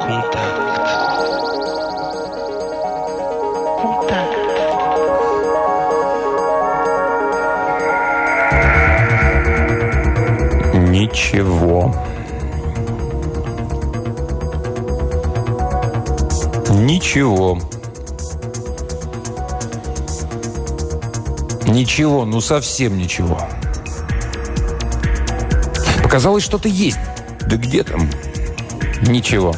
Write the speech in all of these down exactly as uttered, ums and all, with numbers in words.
Контакт. Контакт. Ничего. Ничего. Ничего, ну совсем ничего. Показалось, что-то есть. Да где там? Ничего.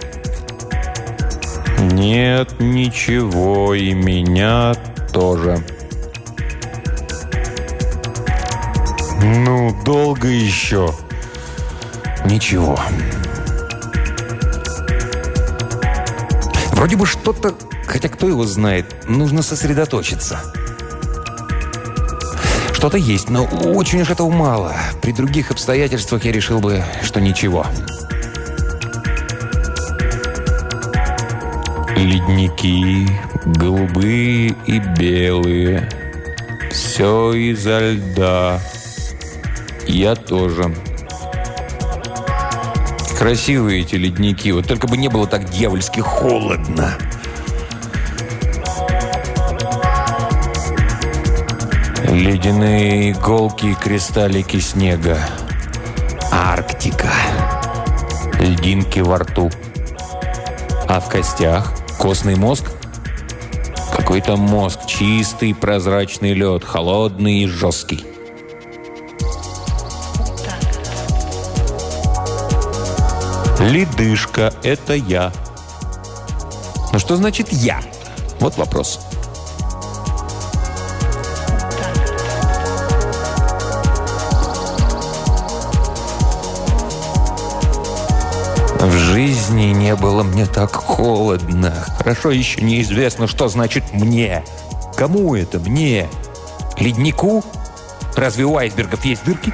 Нет, ничего, и меня тоже. Ну, долго еще. Ничего. Вроде бы что-то, хотя кто его знает, нужно сосредоточиться. Что-то есть, но очень уж этого мало. При других обстоятельствах я решил бы, что ничего. Ледники, голубые и белые. Все изо льда. Я тоже. Красивые эти ледники. Вот только бы не было так дьявольски холодно. Ледяные иголки и кристаллики снега. Арктика. Льдинки во рту. А в костях костный мозг? Какой-то мозг. Чистый прозрачный лед. Холодный и жесткий. Ледышка – это я. Но что значит «я»? Вот вопрос. В жизни не было мне так холодно. Хорошо еще неизвестно, что значит «мне». Кому это «мне»? Леднику? Разве у айсбергов есть дырки?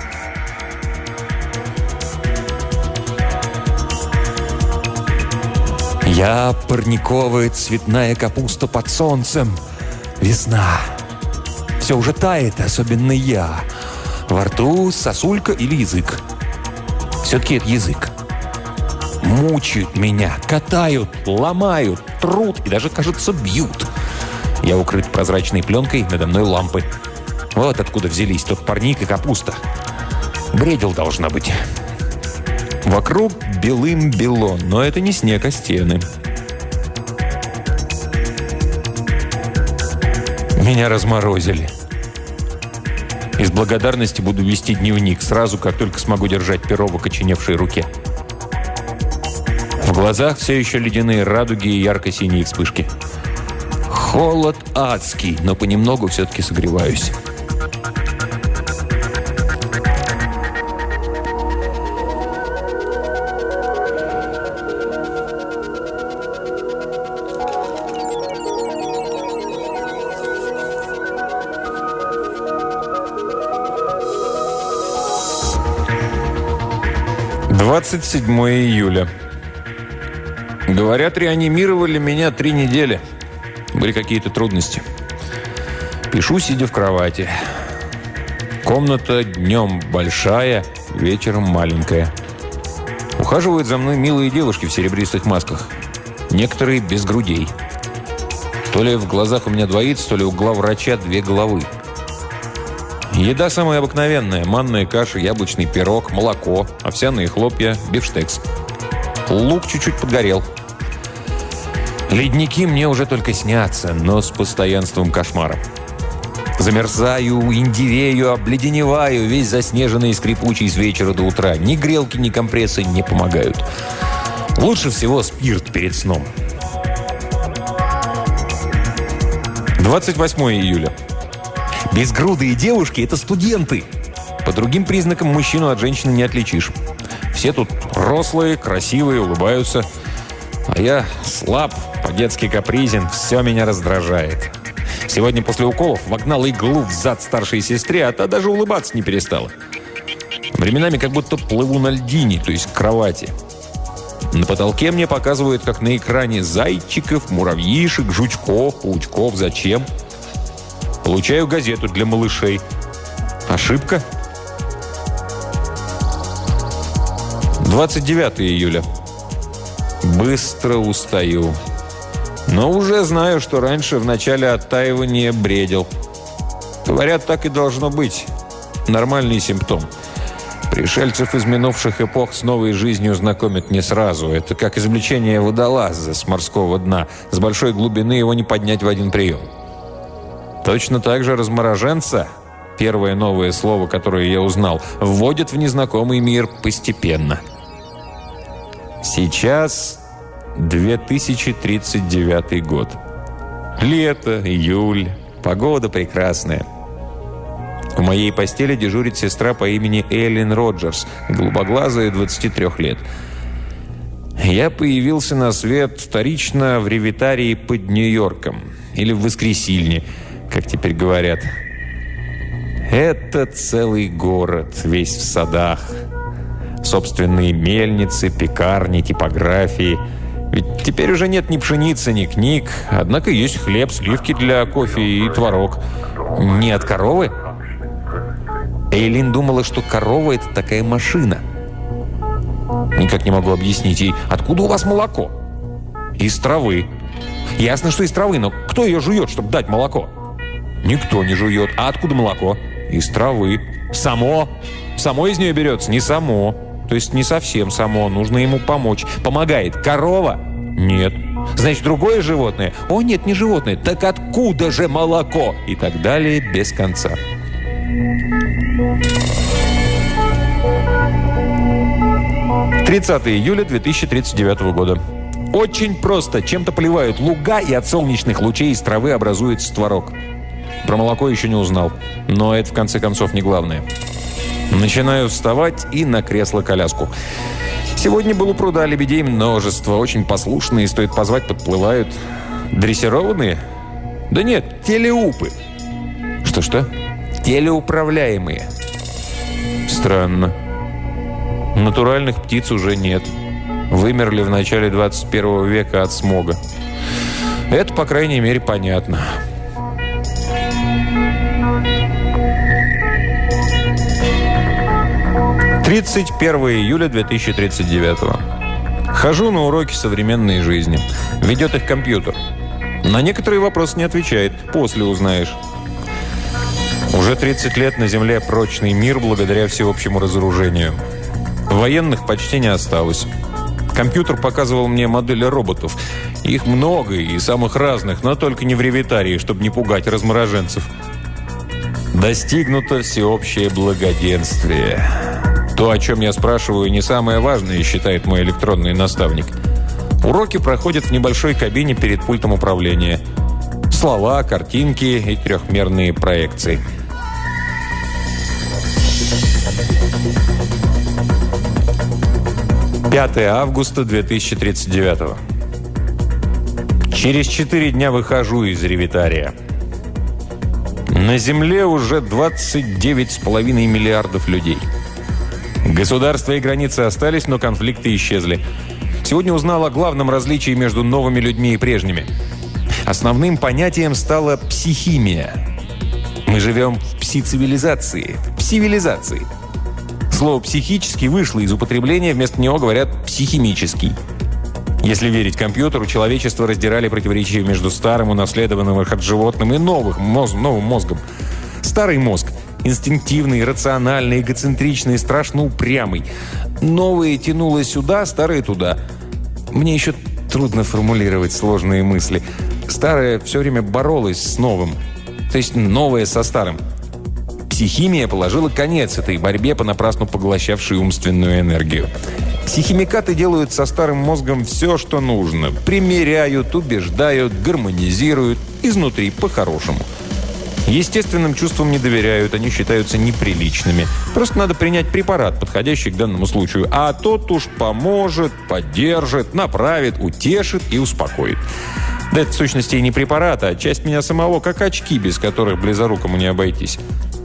Я парниковая цветная капуста под солнцем. Весна. Все уже тает, особенно я. Во рту сосулька или язык. Все-таки это язык. Мучают меня, катают, ломают, трут и даже, кажется, бьют. Я укрыт прозрачной пленкой, надо мной лампы. Вот откуда взялись тот парник и капуста. Бредил, должно быть. Вокруг белым-бело, но это не снег, а стены. Меня разморозили. Из благодарности буду вести дневник сразу, как только смогу держать перо в окоченевшей руке. В глазах все еще ледяные радуги и ярко-синие вспышки. Холод адский, но понемногу все-таки согреваюсь. двадцать седьмое июля. Говорят, реанимировали меня три недели. Были какие-то трудности. Пишу, сидя в кровати. Комната днем большая, вечером маленькая. Ухаживают за мной милые девушки в серебристых масках. Некоторые без грудей. То ли в глазах у меня двоится, то ли у главврача две головы. Еда самая обыкновенная. Манная каша, яблочный пирог, молоко, овсяные хлопья, бифштекс. Лук чуть-чуть подгорел. Ледники мне уже только снятся, но с постоянством кошмара. Замерзаю, индивею, обледеневаю, весь заснеженный и скрипучий с вечера до утра. Ни грелки, ни компрессы не помогают. Лучше всего спирт перед сном. двадцать восьмое июля. Безгрудые девушки – это студенты. По другим признакам мужчину от женщины не отличишь. Все тут рослые, красивые, улыбаются. А я слаб, по-детски капризен, все меня раздражает. Сегодня после уколов вогнал иглу в зад старшей сестре, а та даже улыбаться не перестала. Временами как будто плыву на льдине, то есть к кровати. На потолке мне показывают, как на экране, зайчиков, муравьишек, жучков, паучков. Зачем? Получаю газету для малышей. Ошибка? двадцать девятое июля. Быстро устаю. Но уже знаю, что раньше в начале оттаивания бредил. Говорят, так и должно быть. Нормальный симптом. Пришельцев из минувших эпох с новой жизнью знакомят не сразу. Это как извлечение водолаза с морского дна. С большой глубины его не поднять в один прием. Точно так же размороженца, первое новое слово, которое я узнал, вводят в незнакомый мир постепенно. Сейчас две тысячи тридцать девятый год. Лето, июль, погода прекрасная. В моей постели дежурит сестра по имени Эллен Роджерс, голубоглазая, двадцати трёх лет. Я появился на свет вторично в Ревитарии под Нью-Йорком. Или в Воскресильне, как теперь говорят. Это целый город, весь в садах. Собственные мельницы, пекарни, типографии. Ведь теперь уже нет ни пшеницы, ни книг. Однако есть хлеб, сливки для кофе и творог. Не от коровы? Эйлин думала, что корова – это такая машина. Никак не могу объяснить ей, откуда у вас молоко? Из травы. Ясно, что из травы, но кто ее жует, чтобы дать молоко? Никто не жует. А откуда молоко? Из травы. Само? Само из нее берется? Не само. То есть не совсем само. Нужно ему помочь. Помогает корова? Нет. Значит, другое животное? О, нет, не животное. Так откуда же молоко? И так далее без конца. тридцатого июля две тысячи тридцать девятого года. Очень просто. Чем-то поливают луга, и от солнечных лучей из травы образуется творог. Про молоко еще не узнал. Но это, в конце концов, не главное. Начинаю вставать и на кресло-коляску. Сегодня был у пруда лебедей множество. Очень послушные, стоит позвать, подплывают. Дрессированные? Да нет, телеупы. Что-что? Телеуправляемые. Странно. Натуральных птиц уже нет. Вымерли в начале двадцать первого века от смога. Это, по крайней мере, понятно. тридцать первого июля две тысячи тридцать девятого. Хожу на уроки современной жизни. Ведет их компьютер. На некоторые вопросы не отвечает. После узнаешь. Уже тридцать лет на Земле прочный мир благодаря всеобщему разоружению. Военных почти не осталось. Компьютер показывал мне модели роботов. Их много и самых разных, но только не в Ревитарии, чтобы не пугать размороженцев. Достигнуто всеобщее благоденствие. То, о чем я спрашиваю, не самое важное, считает мой электронный наставник. Уроки проходят в небольшой кабине перед пультом управления. Слова, картинки и трехмерные проекции. пятого августа две тысячи тридцать девятого. Через четыре дня выхожу из Ревитария. На Земле уже двадцать девять с половиной миллиардов людей. Государства и границы остались, но конфликты исчезли. Сегодня узнал о главном различии между новыми людьми и прежними. Основным понятием стала психимия. Мы живем в пси-цивилизации, в псивилизации. Слово «психический» вышло из употребления, вместо него говорят «психимический». Если верить компьютеру, человечество раздирали противоречия между старым, унаследованным от животным, и новых, моз, новым мозгом. Старый мозг – инстинктивный, рациональный, эгоцентричный, страшно упрямый. Новое тянуло сюда, старое туда. Мне еще трудно формулировать сложные мысли. Старое все время боролось с новым, то есть новое со старым. Психимия положила конец этой борьбе, понапрасну поглощавшей умственную энергию. Психимикаты делают со старым мозгом все, что нужно. Примеряют, убеждают, гармонизируют. Изнутри, по-хорошему. Естественным чувствам не доверяют, они считаются неприличными. Просто надо принять препарат, подходящий к данному случаю. А тот уж поможет, поддержит, направит, утешит и успокоит. Да это в сущности и не препарат, а часть меня самого, как очки, без которых близорукому не обойтись.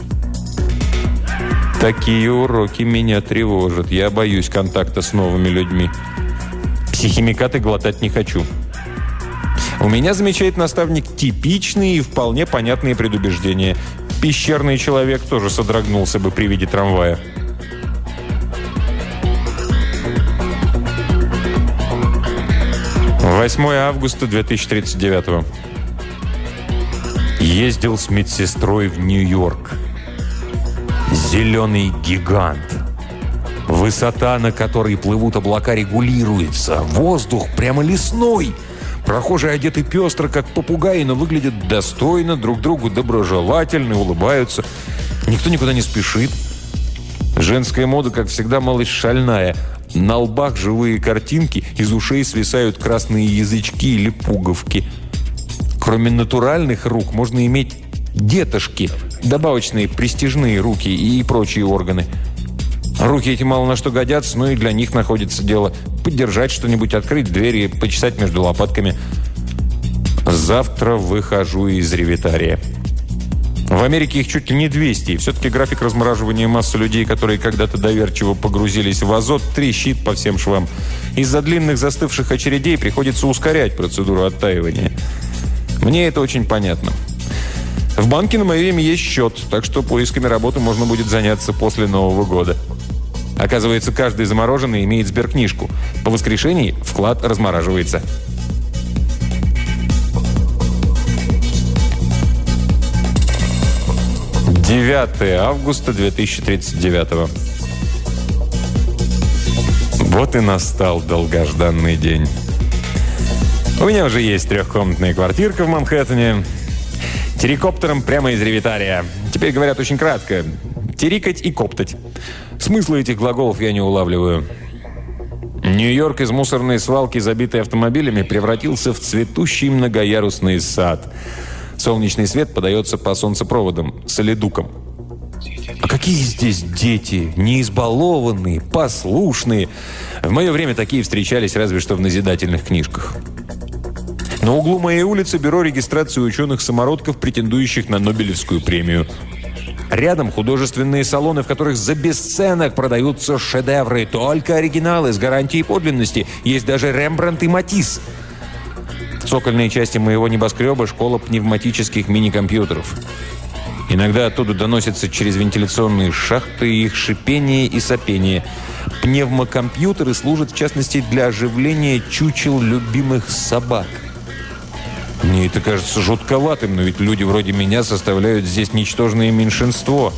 Такие уроки меня тревожат. Я боюсь контакта с новыми людьми. Психимикаты глотать не хочу. У меня, замечает наставник, типичные и вполне понятные предубеждения. Пещерный человек тоже содрогнулся бы при виде трамвая. восьмое августа две тысячи тридцать девятого. Ездил с медсестрой в Нью-Йорк. Зеленый гигант. Высота, на которой плывут облака, регулируется. Воздух прямо лесной. Прохожие одеты пестро, как попугаи, но выглядят достойно, друг другу доброжелательны, улыбаются. Никто никуда не спешит. Женская мода, как всегда, малость шальная. На лбах живые картинки, из ушей свисают красные язычки или пуговки. Кроме натуральных рук можно иметь детошки, добавочные престижные руки и прочие органы. Руки эти мало на что годятся, но и для них находится дело. Поддержать что-нибудь, открыть двери, почесать между лопатками. Завтра выхожу из ревитария. В Америке их чуть ли не двести, и все-таки график размораживания массы людей, которые когда-то доверчиво погрузились в азот, трещит по всем швам. Из-за длинных застывших очередей приходится ускорять процедуру оттаивания. Мне это очень понятно. В банке на мое имя есть счет, так что поисками работы можно будет заняться после Нового года. Оказывается, каждый замороженный имеет сберкнижку. По воскрешении вклад размораживается. девятое августа две тысячи тридцать девятого. Вот и настал долгожданный день. У меня уже есть трехкомнатная квартирка в Манхэттене. Терикоптером прямо из ревитария. Теперь говорят очень кратко. Терикать и коптать. Смысла этих глаголов я не улавливаю. Нью-Йорк из мусорной свалки, забитой автомобилями, превратился в цветущий многоярусный сад. Солнечный свет подается по солнцепроводам, солидукам. А какие здесь дети! Неизбалованные, послушные. В мое время такие встречались разве что в назидательных книжках. На углу моей улицы бюро регистрации ученых-самородков, претендующих на Нобелевскую премию. Рядом художественные салоны, в которых за бесценок продаются шедевры, только оригиналы с гарантией подлинности. Есть даже Рембрандт и Матисс. В цокольной части моего небоскреба школа пневматических мини-компьютеров. Иногда оттуда доносятся через вентиляционные шахты их шипение и сопение. Пневмокомпьютеры служат, в частности, для оживления чучел любимых собак. Мне это кажется жутковатым, но ведь люди вроде меня составляют здесь ничтожное меньшинство.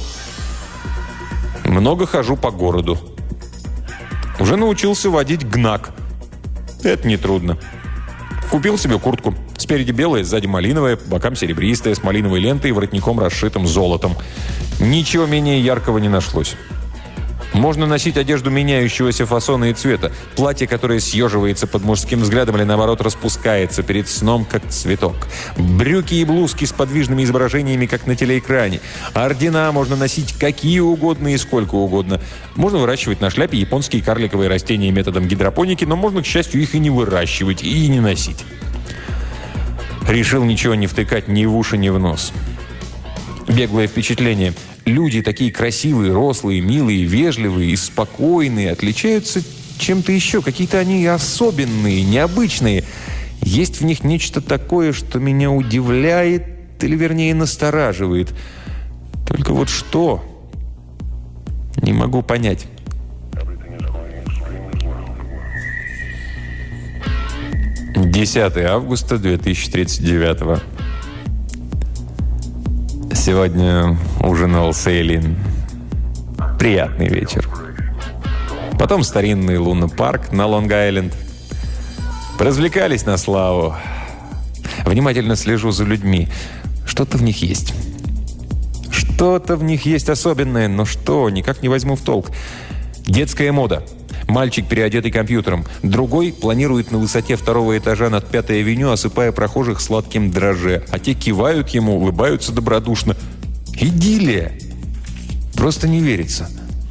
Много хожу по городу. Уже научился водить ГНАК. Это нетрудно. Купил себе куртку. Спереди белая, сзади малиновая, по бокам серебристая, с малиновой лентой и воротником, расшитым золотом. Ничего менее яркого не нашлось. Можно носить одежду меняющегося фасона и цвета. Платье, которое съеживается под мужским взглядом или, наоборот, распускается перед сном, как цветок. Брюки и блузки с подвижными изображениями, как на телеэкране. Ордена можно носить какие угодно и сколько угодно. Можно выращивать на шляпе японские карликовые растения методом гидропоники, но можно, к счастью, их и не выращивать, и не носить. Решил ничего не втыкать ни в уши, ни в нос. Беглое впечатление. Люди такие красивые, рослые, милые, вежливые и спокойные, отличаются чем-то еще. Какие-то они особенные, необычные. Есть в них нечто такое, что меня удивляет, или, вернее, настораживает. Только вот что? Не могу понять. десятое августа две тысячи тридцать девятого. Сегодня ужинал с Эйлин. Приятный вечер. Потом старинный лунопарк на Лонг-Айленд. Поразвлекались на славу. Внимательно слежу за людьми. Что-то в них есть. Что-то в них есть особенное, но что, никак не возьму в толк. Детская мода. Мальчик, переодетый компьютером. Другой планирует на высоте второго этажа над Пятой авеню, осыпая прохожих сладким дрожже. А те кивают ему, улыбаются добродушно. Идиллия! Просто не верится.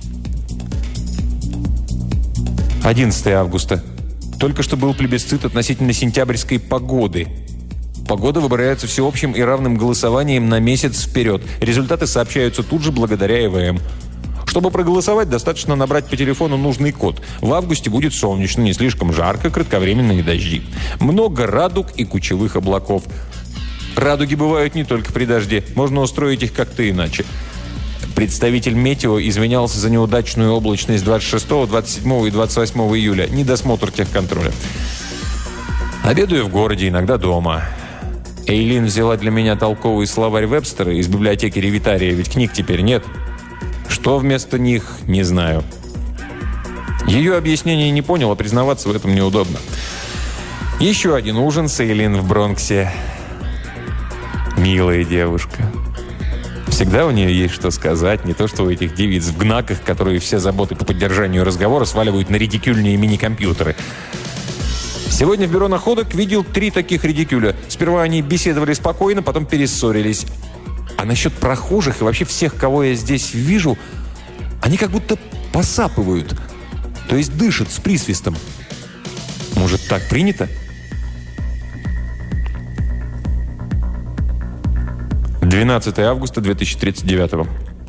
одиннадцатое августа. Только что был плебисцит относительно сентябрьской погоды. Погода выбирается всеобщим и равным голосованием на месяц вперед. Результаты сообщаются тут же благодаря ЭВМ. Чтобы проголосовать, достаточно набрать по телефону нужный код. В августе будет солнечно, не слишком жарко, кратковременные дожди. Много радуг и кучевых облаков. Радуги бывают не только при дожде. Можно устроить их как-то иначе. Представитель «Метео» извинялся за неудачную облачность двадцать шестого, двадцать седьмого и двадцать восьмого июля. Недосмотр техконтроля. Обедаю в городе, иногда дома. Эйлин взяла для меня толковый словарь Вебстера из библиотеки Ревитария, ведь книг теперь нет. Что вместо них, не знаю. Ее объяснение не понял, а признаваться в этом неудобно. Еще один ужин с Эйлин в Бронксе. Милая девушка. Всегда у нее есть что сказать, не то что у этих девиц в гнаках, которые все заботы по поддержанию разговора сваливают на редикюльные мини-компьютеры. Сегодня в бюро находок видел три таких редикюля. Сперва они беседовали спокойно, потом перессорились. А насчет прохожих и вообще всех, кого я здесь вижу, они как будто посапывают, то есть дышат с присвистом. Может, так принято? двенадцатое августа две тысячи тридцать девятого.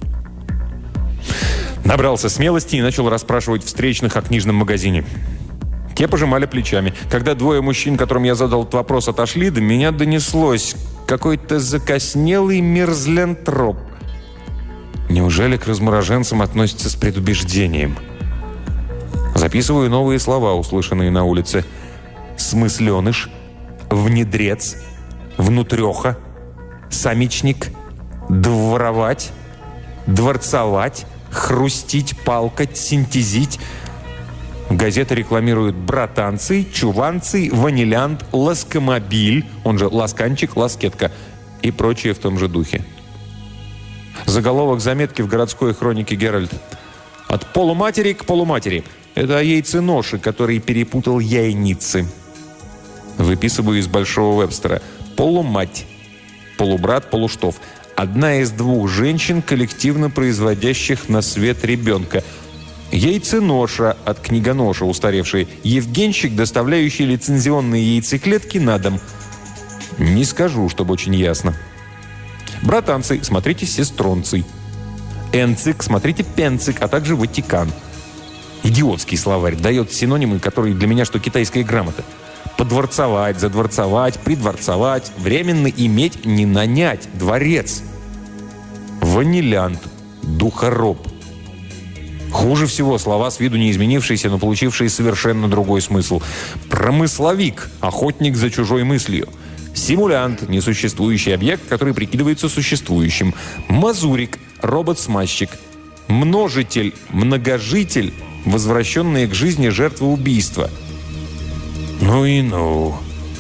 Набрался смелости и начал расспрашивать встречных о книжном магазине. Те пожимали плечами. Когда двое мужчин, которым я задал этот вопрос, отошли, до меня донеслось: какой-то закоснелый мерзлянтроп. Неужели к размороженцам относятся с предубеждением? Записываю новые слова, услышанные на улице. Смысленыш, внедрец, внутреха, самичник, дворовать, дворцовать, хрустить, палкать, синтезить. Газета рекламирует братанцы, чуванцы, ванилянт, ласкомобиль, он же ласканчик, ласкетка и прочее в том же духе. Заголовок заметки в городской хронике «Геральт». От полуматери к полуматери. Это о яйценоше, который перепутал яйницы. Выписываю из Большого Вебстера. Полумать. Полубрат, полуштов. Одна из двух женщин, коллективно производящих на свет ребенка. Яйценоша от книгоноша устаревший. Евгенщик, доставляющий лицензионные яйцеклетки на дом. Не скажу, чтобы очень ясно. Братанцы, смотрите сестронций. Энцик, смотрите пенцик, а также Ватикан. Идиотский словарь, дает синонимы, которые для меня что китайская грамота. Подворцовать, задворцовать, придворцовать, временно иметь, не нанять, дворец. Ванилянт, духороб. Хуже всего слова, с виду не изменившиеся, но получившие совершенно другой смысл. Промысловик, охотник за чужой мыслью. Симулянт, несуществующий объект, который прикидывается существующим. Мазурик, робот-смазчик. Множитель, многожитель, возвращенные к жизни жертвы убийства. Ну и ну.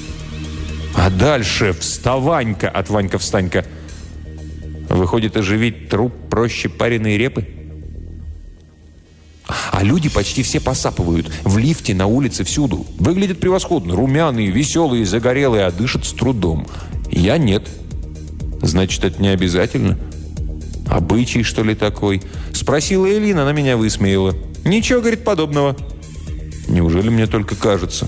А дальше вставанька от Ванька-встанька. Выходит, оживить труп проще пареной репы? А люди почти все посапывают. В лифте, на улице, всюду. Выглядят превосходно. Румяные, веселые, загорелые, а дышат с трудом. Я нет. Значит, это не обязательно. Обычай, что ли, такой? Спросила Элина, она меня высмеяла. Ничего, говорит, подобного. Неужели мне только кажется?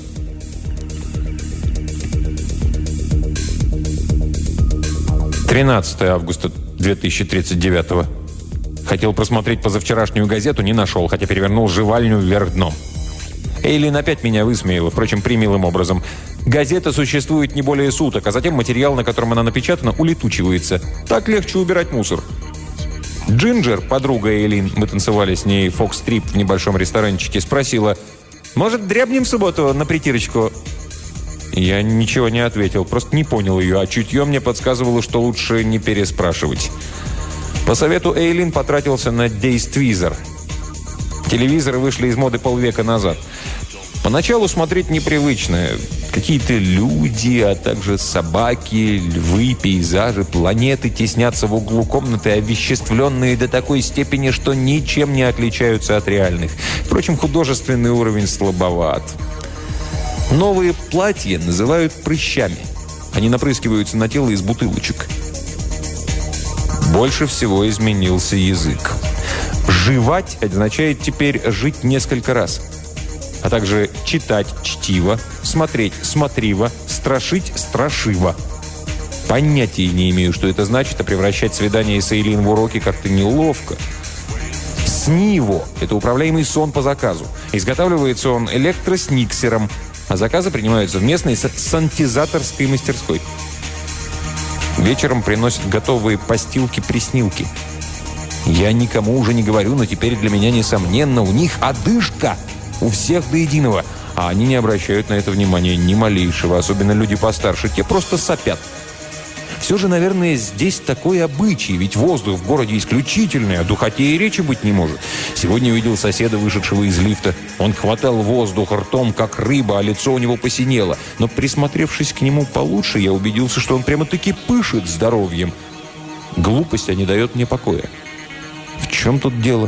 тринадцатое августа две тысячи тридцать девятого. Хотел просмотреть позавчерашнюю газету, не нашел, хотя перевернул жевальню вверх дном. Эйлин опять меня высмеяла, впрочем, примилым образом. Газета существует не более суток, а затем материал, на котором она напечатана, улетучивается. Так легче убирать мусор. Джинджер, подруга Эйлин, мы танцевали с ней фокстрип в небольшом ресторанчике, спросила: «Может, дрябнем в субботу на притирочку?» Я ничего не ответил, просто не понял ее, а чутье мне подсказывало, что лучше не переспрашивать. По совету Эйлин потратился на действизор. Телевизоры вышли из моды полвека назад. Поначалу смотреть непривычно. Какие-то люди, а также собаки, львы, пейзажи, планеты теснятся в углу комнаты, овеществленные до такой степени, что ничем не отличаются от реальных. Впрочем, художественный уровень слабоват. Новые платья называют прыщами. Они напрыскиваются на тело из бутылочек. Больше всего изменился язык. «Жевать» означает теперь «жить несколько раз», а также читать «чтиво», смотреть «смотриво», страшить «страшиво». Понятия не имею, что это значит, а превращать свидание с Эйлин в уроки как-то неловко. «Сниво» — это управляемый сон по заказу. Изготавливается он электросниксером, а заказы принимаются в местной сантизаторской мастерской. Вечером приносят готовые постилки-приснилки. Я никому уже не говорю, но теперь для меня, несомненно, у них одышка. У всех до единого. А они не обращают на это внимания ни малейшего, особенно люди постарше. Те просто сопят. Все же, наверное, здесь такой обычай, ведь воздух в городе исключительный, о духоте и речи быть не может. Сегодня увидел соседа, вышедшего из лифта. Он хватал воздух ртом, как рыба, а лицо у него посинело. Но, присмотревшись к нему получше, я убедился, что он прямо-таки пышет здоровьем. Глупость, а не дает мне покоя. В чем тут дело?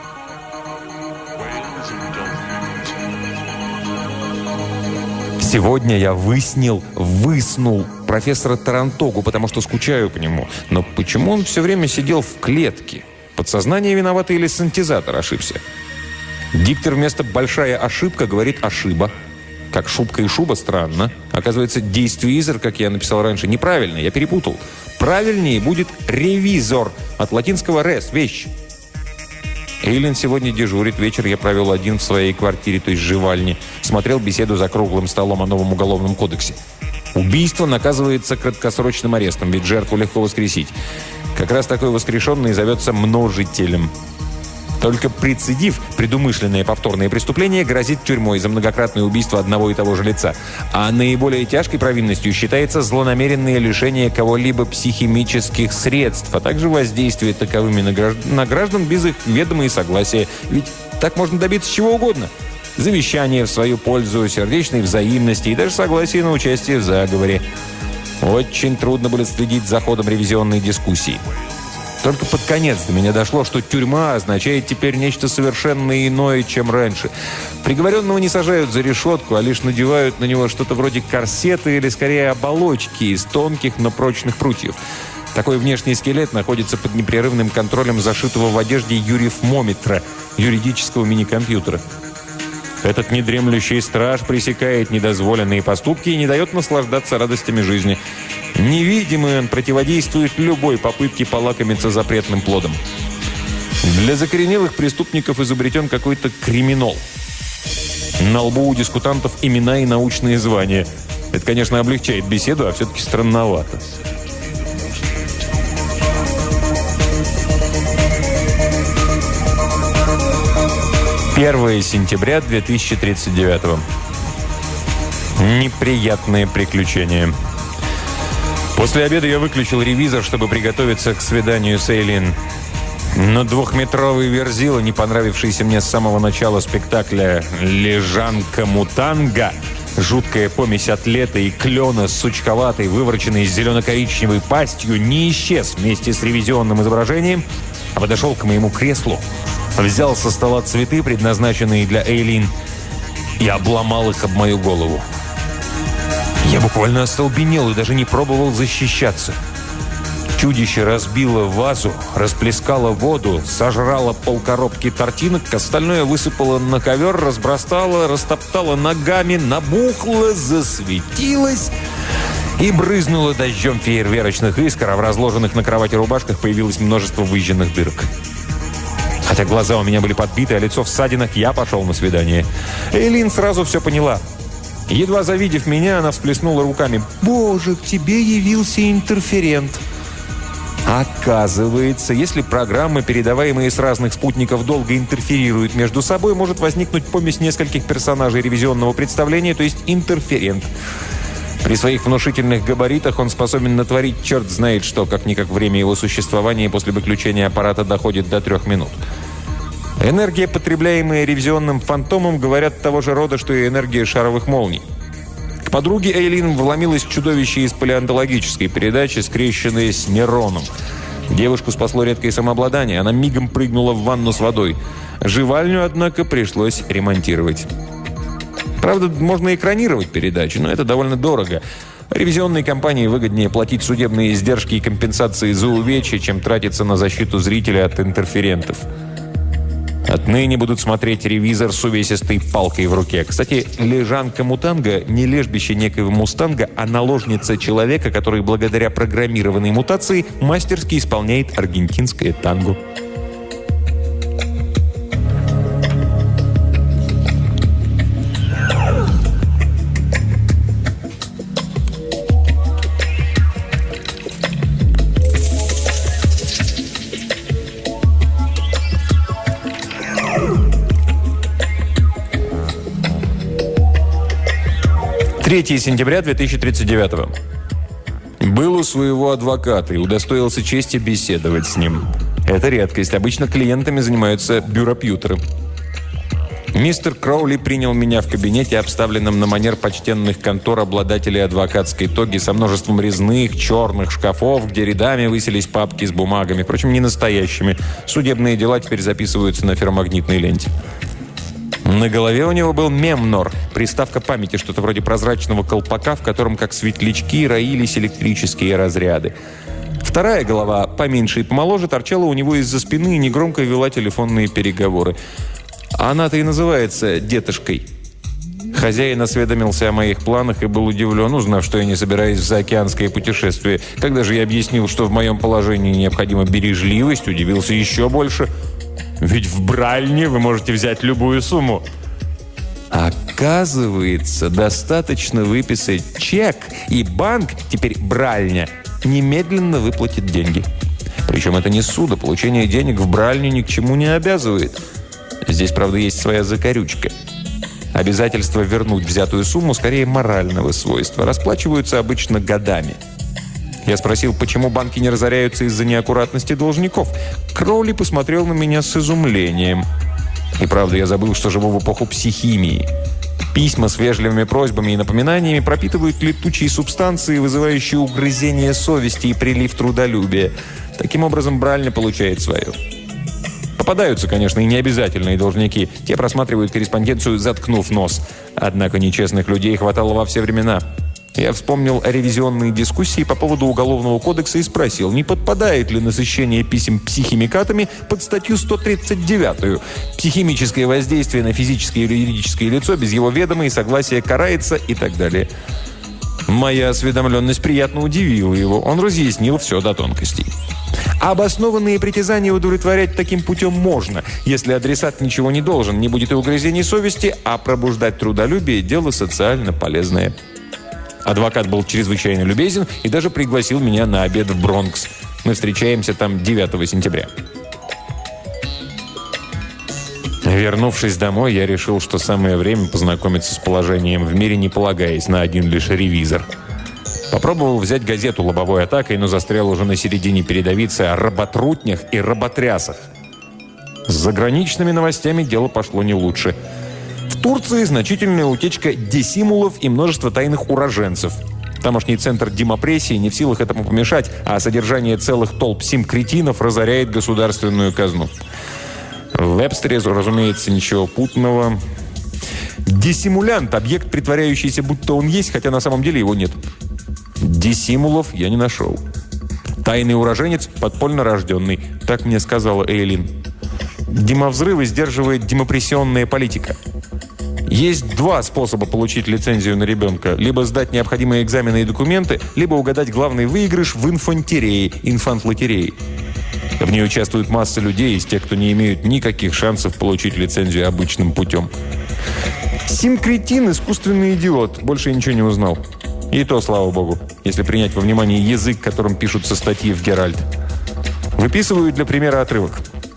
Сегодня я выснил, выснул профессора Тарантогу, потому что скучаю по нему. Но почему он все время сидел в клетке? Подсознание виновато или синтезатор ошибся? Диктор вместо «большая ошибка» говорит «ошиба». Как шубка и шуба странно. Оказывается, действизор, как я написал раньше, неправильно, я перепутал. Правильнее будет «ревизор» от латинского «res» – «вещь». Эйлин сегодня дежурит. Вечер я провел один в своей квартире, то есть жевальне. Смотрел беседу за круглым столом о новом уголовном кодексе. Убийство наказывается краткосрочным арестом, ведь жертву легко воскресить. Как раз такой воскрешенный зовется множителем. Только прецедив предумышленное повторное преступление, грозит тюрьмой за многократное убийство одного и того же лица. А наиболее тяжкой провинностью считается злонамеренное лишение кого-либо психимических средств, а также воздействие таковыми на граждан, на граждан без их ведома и согласия. Ведь так можно добиться чего угодно. Завещание в свою пользу, сердечной взаимности и даже согласие на участие в заговоре. Очень трудно было следить за ходом ревизионной дискуссии. Только под конец до меня дошло, что тюрьма означает теперь нечто совершенно иное, чем раньше. Приговоренного не сажают за решетку, а лишь надевают на него что-то вроде корсета или, скорее, оболочки из тонких, но прочных прутьев. Такой внешний скелет находится под непрерывным контролем зашитого в одежде юрифмометра, юридического мини-компьютера. Этот недремлющий страж пресекает недозволенные поступки и не дает наслаждаться радостями жизни. Невидимый он противодействует любой попытке полакомиться запретным плодом. Для закоренелых преступников изобретен какой-то криминол. На лбу у дискутантов имена и научные звания. Это, конечно, облегчает беседу, а все-таки странновато. первое сентября две тысячи тридцать девятого. Неприятные приключения. После обеда я выключил ревизор, чтобы приготовиться к свиданию с Эйлин. Но двухметровый верзила, не понравившийся мне с самого начала спектакля «Лежанка-мутанга», жуткая помесь атлета и клена с сучковатой, вывороченной зелено-коричневой пастью, не исчез вместе с ревизионным изображением, а подошел к моему креслу, взял со стола цветы, предназначенные для Эйлин, и обломал их об мою голову. Я буквально остолбенел и даже не пробовал защищаться. Чудище разбило вазу, расплескало воду, сожрало полкоробки тортинок, остальное высыпало на ковер, разбросало, растоптало ногами, набухло, засветилось и брызнуло дождем фейерверочных искр, а в разложенных на кровати рубашках появилось множество выжженных дырок. Хотя глаза у меня были подбиты, а лицо в ссадинах, я пошел на свидание. Эйлин сразу все поняла. Едва завидев меня, она всплеснула руками. «Боже, к тебе явился интерферент!» Оказывается, если программы, передаваемые с разных спутников, долго интерферируют между собой, может возникнуть помесь нескольких персонажей ревизионного представления, то есть интерферент. При своих внушительных габаритах он способен натворить черт знает что, как-никак время его существования после выключения аппарата доходит до трех минут. Энергия, потребляемая ревизионным фантомом, говорят того же рода, что и энергия шаровых молний. К подруге Эйлин вломилось чудовище из палеонтологической передачи, скрещенное с Нероном. Девушку спасло редкое самообладание. Она мигом прыгнула в ванну с водой. Живальню, однако, пришлось ремонтировать. Правда, можно экранировать передачу, но это довольно дорого. Ревизионной компании выгоднее платить судебные издержки и компенсации за увечья, чем тратиться на защиту зрителя от интерферентов. Отныне будут смотреть ревизор с увесистой палкой в руке. Кстати, лежанка-мутанга не лежбище некоего мустанга, а наложница человека, который благодаря программированной мутации мастерски исполняет аргентинское танго. третьего сентября две тысячи тридцать девятого. Был у своего адвоката и удостоился чести беседовать с ним. Это редкость. Обычно клиентами занимаются бюропьютеры. Мистер Кроули принял меня в кабинете, обставленном на манер почтенных контор обладателей адвокатской тоги, со множеством резных черных шкафов, где рядами высились папки с бумагами, впрочем, не настоящими. Судебные дела теперь записываются на ферромагнитной ленте. На голове у него был мемнор, приставка памяти, что-то вроде прозрачного колпака, в котором, как светлячки, роились электрические разряды. Вторая голова, поменьше и помоложе, торчала у него из-за спины и негромко вела телефонные переговоры. Она-то и называется «детышкой». Хозяин осведомился о моих планах и был удивлен, узнав, что я не собираюсь в заокеанское путешествие. Когда же я объяснил, что в моем положении необходима бережливость, удивился еще больше. Ведь в Бральне вы можете взять любую сумму. Оказывается, достаточно выписать чек, и банк, теперь Бральня, немедленно выплатит деньги. Причем это не судо, получение денег в Бральне ни к чему не обязывает. Здесь, правда, есть своя закорючка. Обязательство вернуть взятую сумму скорее морального свойства. Расплачиваются обычно годами. Я спросил, почему банки не разоряются из-за неаккуратности должников. Кроули посмотрел на меня с изумлением. И правда, я забыл, что живу в эпоху психимии. Письма с вежливыми просьбами и напоминаниями пропитывают летучие субстанции, вызывающие угрызение совести и прилив трудолюбия. Таким образом, Бральня получает свое. Попадаются, конечно, и необязательные должники. Те просматривают корреспонденцию, заткнув нос. Однако нечестных людей хватало во все времена. Я вспомнил о ревизионной дискуссии по поводу Уголовного кодекса и спросил, не подпадает ли насыщение писем психимикатами под статью сто тридцать девять. Психимическое воздействие на физическое или юридическое лицо без его ведома и согласия карается и так далее. Моя осведомленность приятно удивила его. Он разъяснил все до тонкостей. Обоснованные притязания удовлетворять таким путем можно, если адресат ничего не должен, не будет и угрызений совести, а пробуждать трудолюбие – дело социально полезное. Адвокат был чрезвычайно любезен и даже пригласил меня на обед в Бронкс. Мы встречаемся там девятого сентября. Вернувшись домой, я решил, что самое время познакомиться с положением в мире, не полагаясь на один лишь ревизор. Попробовал взять газету лобовой атакой, но застрял уже на середине передовицы о работрутнях и работрясах. С заграничными новостями дело пошло не лучше. В Турции значительная утечка десимулов и множество тайных уроженцев. Тамошний центр демопрессии не в силах этому помешать, а содержание целых толп сим-кретинов разоряет государственную казну. В Вебстере, разумеется, ничего путного. Десимулянт – объект, притворяющийся, будто он есть, хотя на самом деле его нет. Десимулов я не нашел. Тайный уроженец – подпольно рожденный. Так мне сказала Эйлин. Демовзрывы сдерживает демопрессионная политика. Есть два способа получить лицензию на ребенка. Либо сдать необходимые экзамены и документы, либо угадать главный выигрыш в инфантерее, инфант-лотерее. В ней участвует масса людей из тех, кто не имеют никаких шансов получить лицензию обычным путем. Сим-кретин – искусственный идиот. Больше я ничего не узнал. И то, слава богу, если принять во внимание язык, которым пишутся статьи в «Геральт». Выписываю для примера отрывок.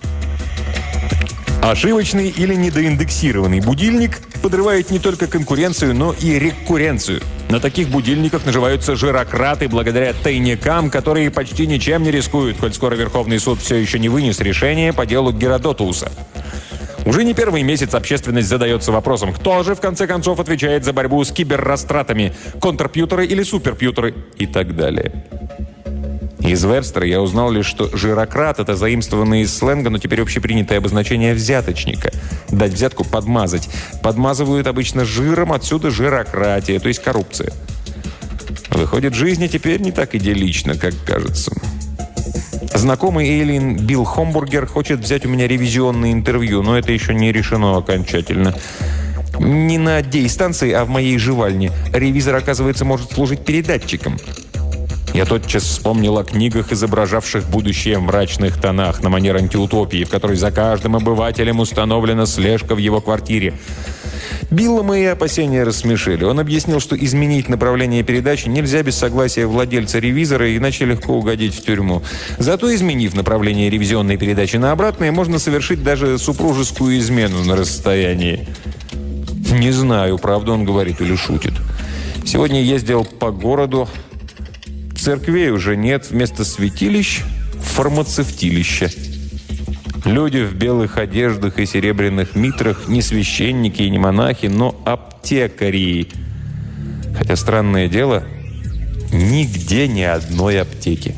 Ошибочный или недоиндексированный будильник подрывает не только конкуренцию, но и рекурренцию. На таких будильниках наживаются жирократы благодаря тайникам, которые почти ничем не рискуют, хоть скоро Верховный суд все еще не вынес решение по делу Геродотуса. Уже не первый месяц общественность задается вопросом, кто же в конце концов отвечает за борьбу с киберрастратами, контрпьютеры или суперпьютеры и так далее. Из Вебстера я узнал лишь, что жирократ – это заимствованное из сленга, но теперь общепринятое обозначение взяточника. Дать взятку – подмазать. Подмазывают обычно жиром, отсюда жирократия, то есть коррупция. Выходит, жизнь теперь не так идиллична, как кажется. Знакомый Эйлин Билл Хомбургер хочет взять у меня ревизионное интервью, но это еще не решено окончательно. Не на дей-станции, а в моей жевальне. Ревизор, оказывается, может служить передатчиком. Я тотчас вспомнил о книгах, изображавших будущее в мрачных тонах, на манер антиутопии, в которой за каждым обывателем установлена слежка в его квартире. Билла мои опасения рассмешили. Он объяснил, что изменить направление передачи нельзя без согласия владельца ревизора, иначе легко угодить в тюрьму. Зато, изменив направление ревизионной передачи на обратное, можно совершить даже супружескую измену на расстоянии. Не знаю, правда он говорит или шутит. Сегодня ездил по городу. Церквей уже нет. Вместо святилищ – фармацевтилища. Люди в белых одеждах и серебряных митрах не священники и не монахи, но аптекари. Хотя странное дело, нигде ни одной аптеки.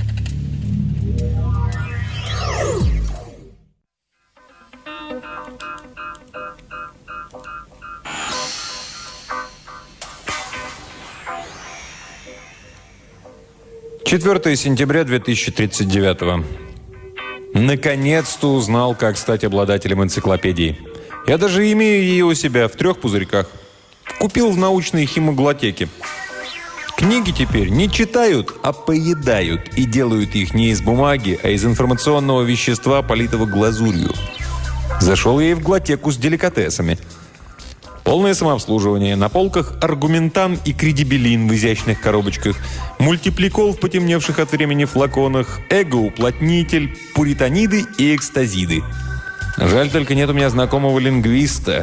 четвёртое сентября две тысячи тридцать девятого. Наконец-то узнал, как стать обладателем энциклопедии. Я даже имею ее у себя в трех пузырьках. Купил в научной химоглотеке. Книги теперь не читают, а поедают. И делают их не из бумаги, а из информационного вещества, политого глазурью. Зашел я и в глотеку с деликатесами. Полное самообслуживание. На полках аргументан и кредибелин в изящных коробочках, мультипликол в потемневших от времени флаконах, эго-уплотнитель, пуританиды и экстазиды. Жаль, только нет у меня знакомого лингвиста.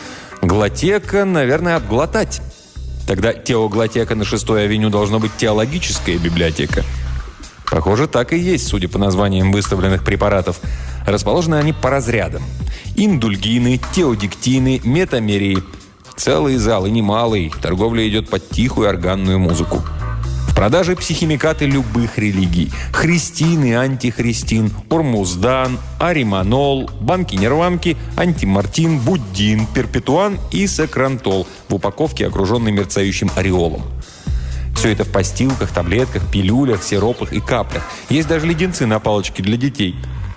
Глотека, наверное, отглотать. Тогда теоглотека на шестой авеню должно быть теологическая библиотека. Похоже, так и есть, судя по названиям выставленных препаратов. Расположены они по разрядам. Индульгины, теодиктины, метамерии. Целый зал, и немалый. Торговля идет под тихую органную музыку. В продаже психимикаты любых религий. Христин и антихристин, ормуздан, ариманол, банки-нерванки, антимартин, буддин, перпетуан и сакрантол в упаковке, окруженной мерцающим ореолом. Все это в постилках, таблетках, пилюлях, сиропах и каплях. Есть даже леденцы на палочке для детей.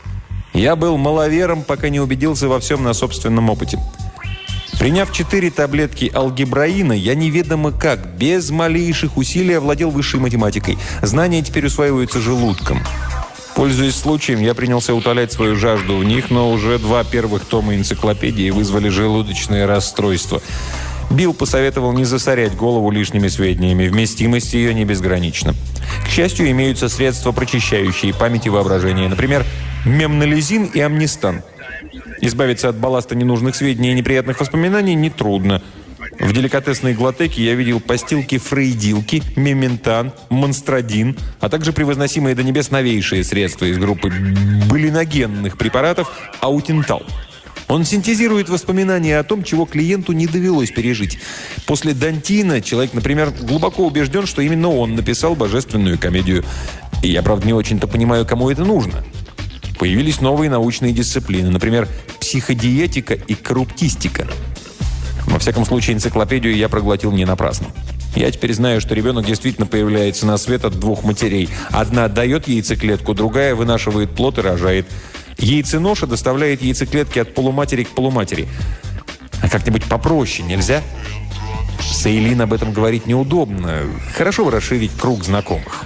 Я был маловером, пока не убедился во всем на собственном опыте. Приняв четыре таблетки алгебраина, я неведомо как, без малейших усилий овладел высшей математикой. Знания теперь усваиваются желудком. Пользуясь случаем, я принялся утолять свою жажду в них, но уже два первых тома энциклопедии вызвали желудочное расстройство. Билл посоветовал не засорять голову лишними сведениями, вместимость ее не безгранична. К счастью, имеются средства, прочищающие память и воображение. Например, мемнолизин и амнистан. Избавиться от балласта ненужных сведений и неприятных воспоминаний нетрудно. В деликатесной глотеке я видел постилки фрейдилки, мементан, монстрадин, а также превозносимые до небес новейшие средства из группы балиногенных препаратов аутентал. Он синтезирует воспоминания о том, чего клиенту не довелось пережить. После Дантина человек, например, глубоко убежден, что именно он написал божественную комедию. И я, правда, не очень-то понимаю, кому это нужно. Появились новые научные дисциплины, например, психодиетика и корруптистика. Во всяком случае, энциклопедию я проглотил не напрасно. Я теперь знаю, что ребенок действительно появляется на свет от двух матерей. Одна дает яйцеклетку, другая вынашивает плод и рожает. Яйценоша доставляет яйцеклетки от полуматери к полуматери. А как-нибудь попроще нельзя? С Эйлин об этом говорить неудобно. Хорошо бы расширить круг знакомых.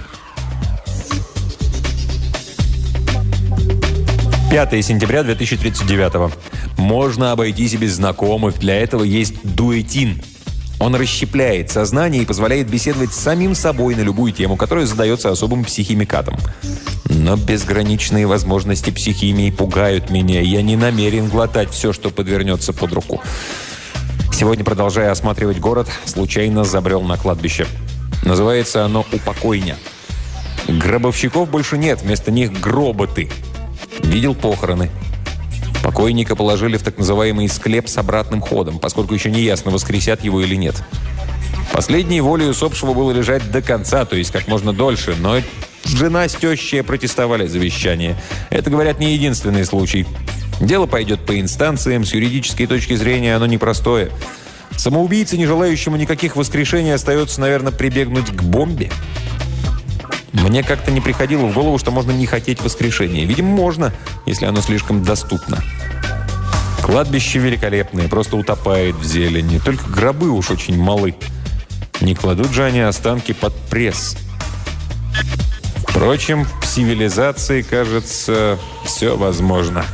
пятое сентября две тысячи тридцать девятого. Можно обойтись и без знакомых. Для этого есть дуэтин. Он расщепляет сознание и позволяет беседовать с самим собой на любую тему, которая задается особым психимикатом. Но безграничные возможности психимии пугают меня. Я не намерен глотать все, что подвернется под руку. Сегодня, продолжая осматривать город, случайно забрел на кладбище. Называется оно «Упокойня». Гробовщиков больше нет, вместо них гроботы. Видел похороны. Покойника положили в так называемый склеп с обратным ходом, поскольку еще не ясно, воскресят его или нет. Последней волей усопшего было лежать до конца, то есть как можно дольше, но жена с тещей протестовали завещание. Это, говорят, не единственный случай. Дело пойдет по инстанциям, с юридической точки зрения оно непростое. Самоубийце, не желающему никаких воскрешений, остается, наверное, прибегнуть к бомбе. Мне как-то не приходило в голову, что можно не хотеть воскрешения. Видимо, можно, если оно слишком доступно. Кладбище великолепное, просто утопает в зелени. Только гробы уж очень малы. Не кладут же они останки под пресс. Впрочем, в цивилизации, кажется, все возможно.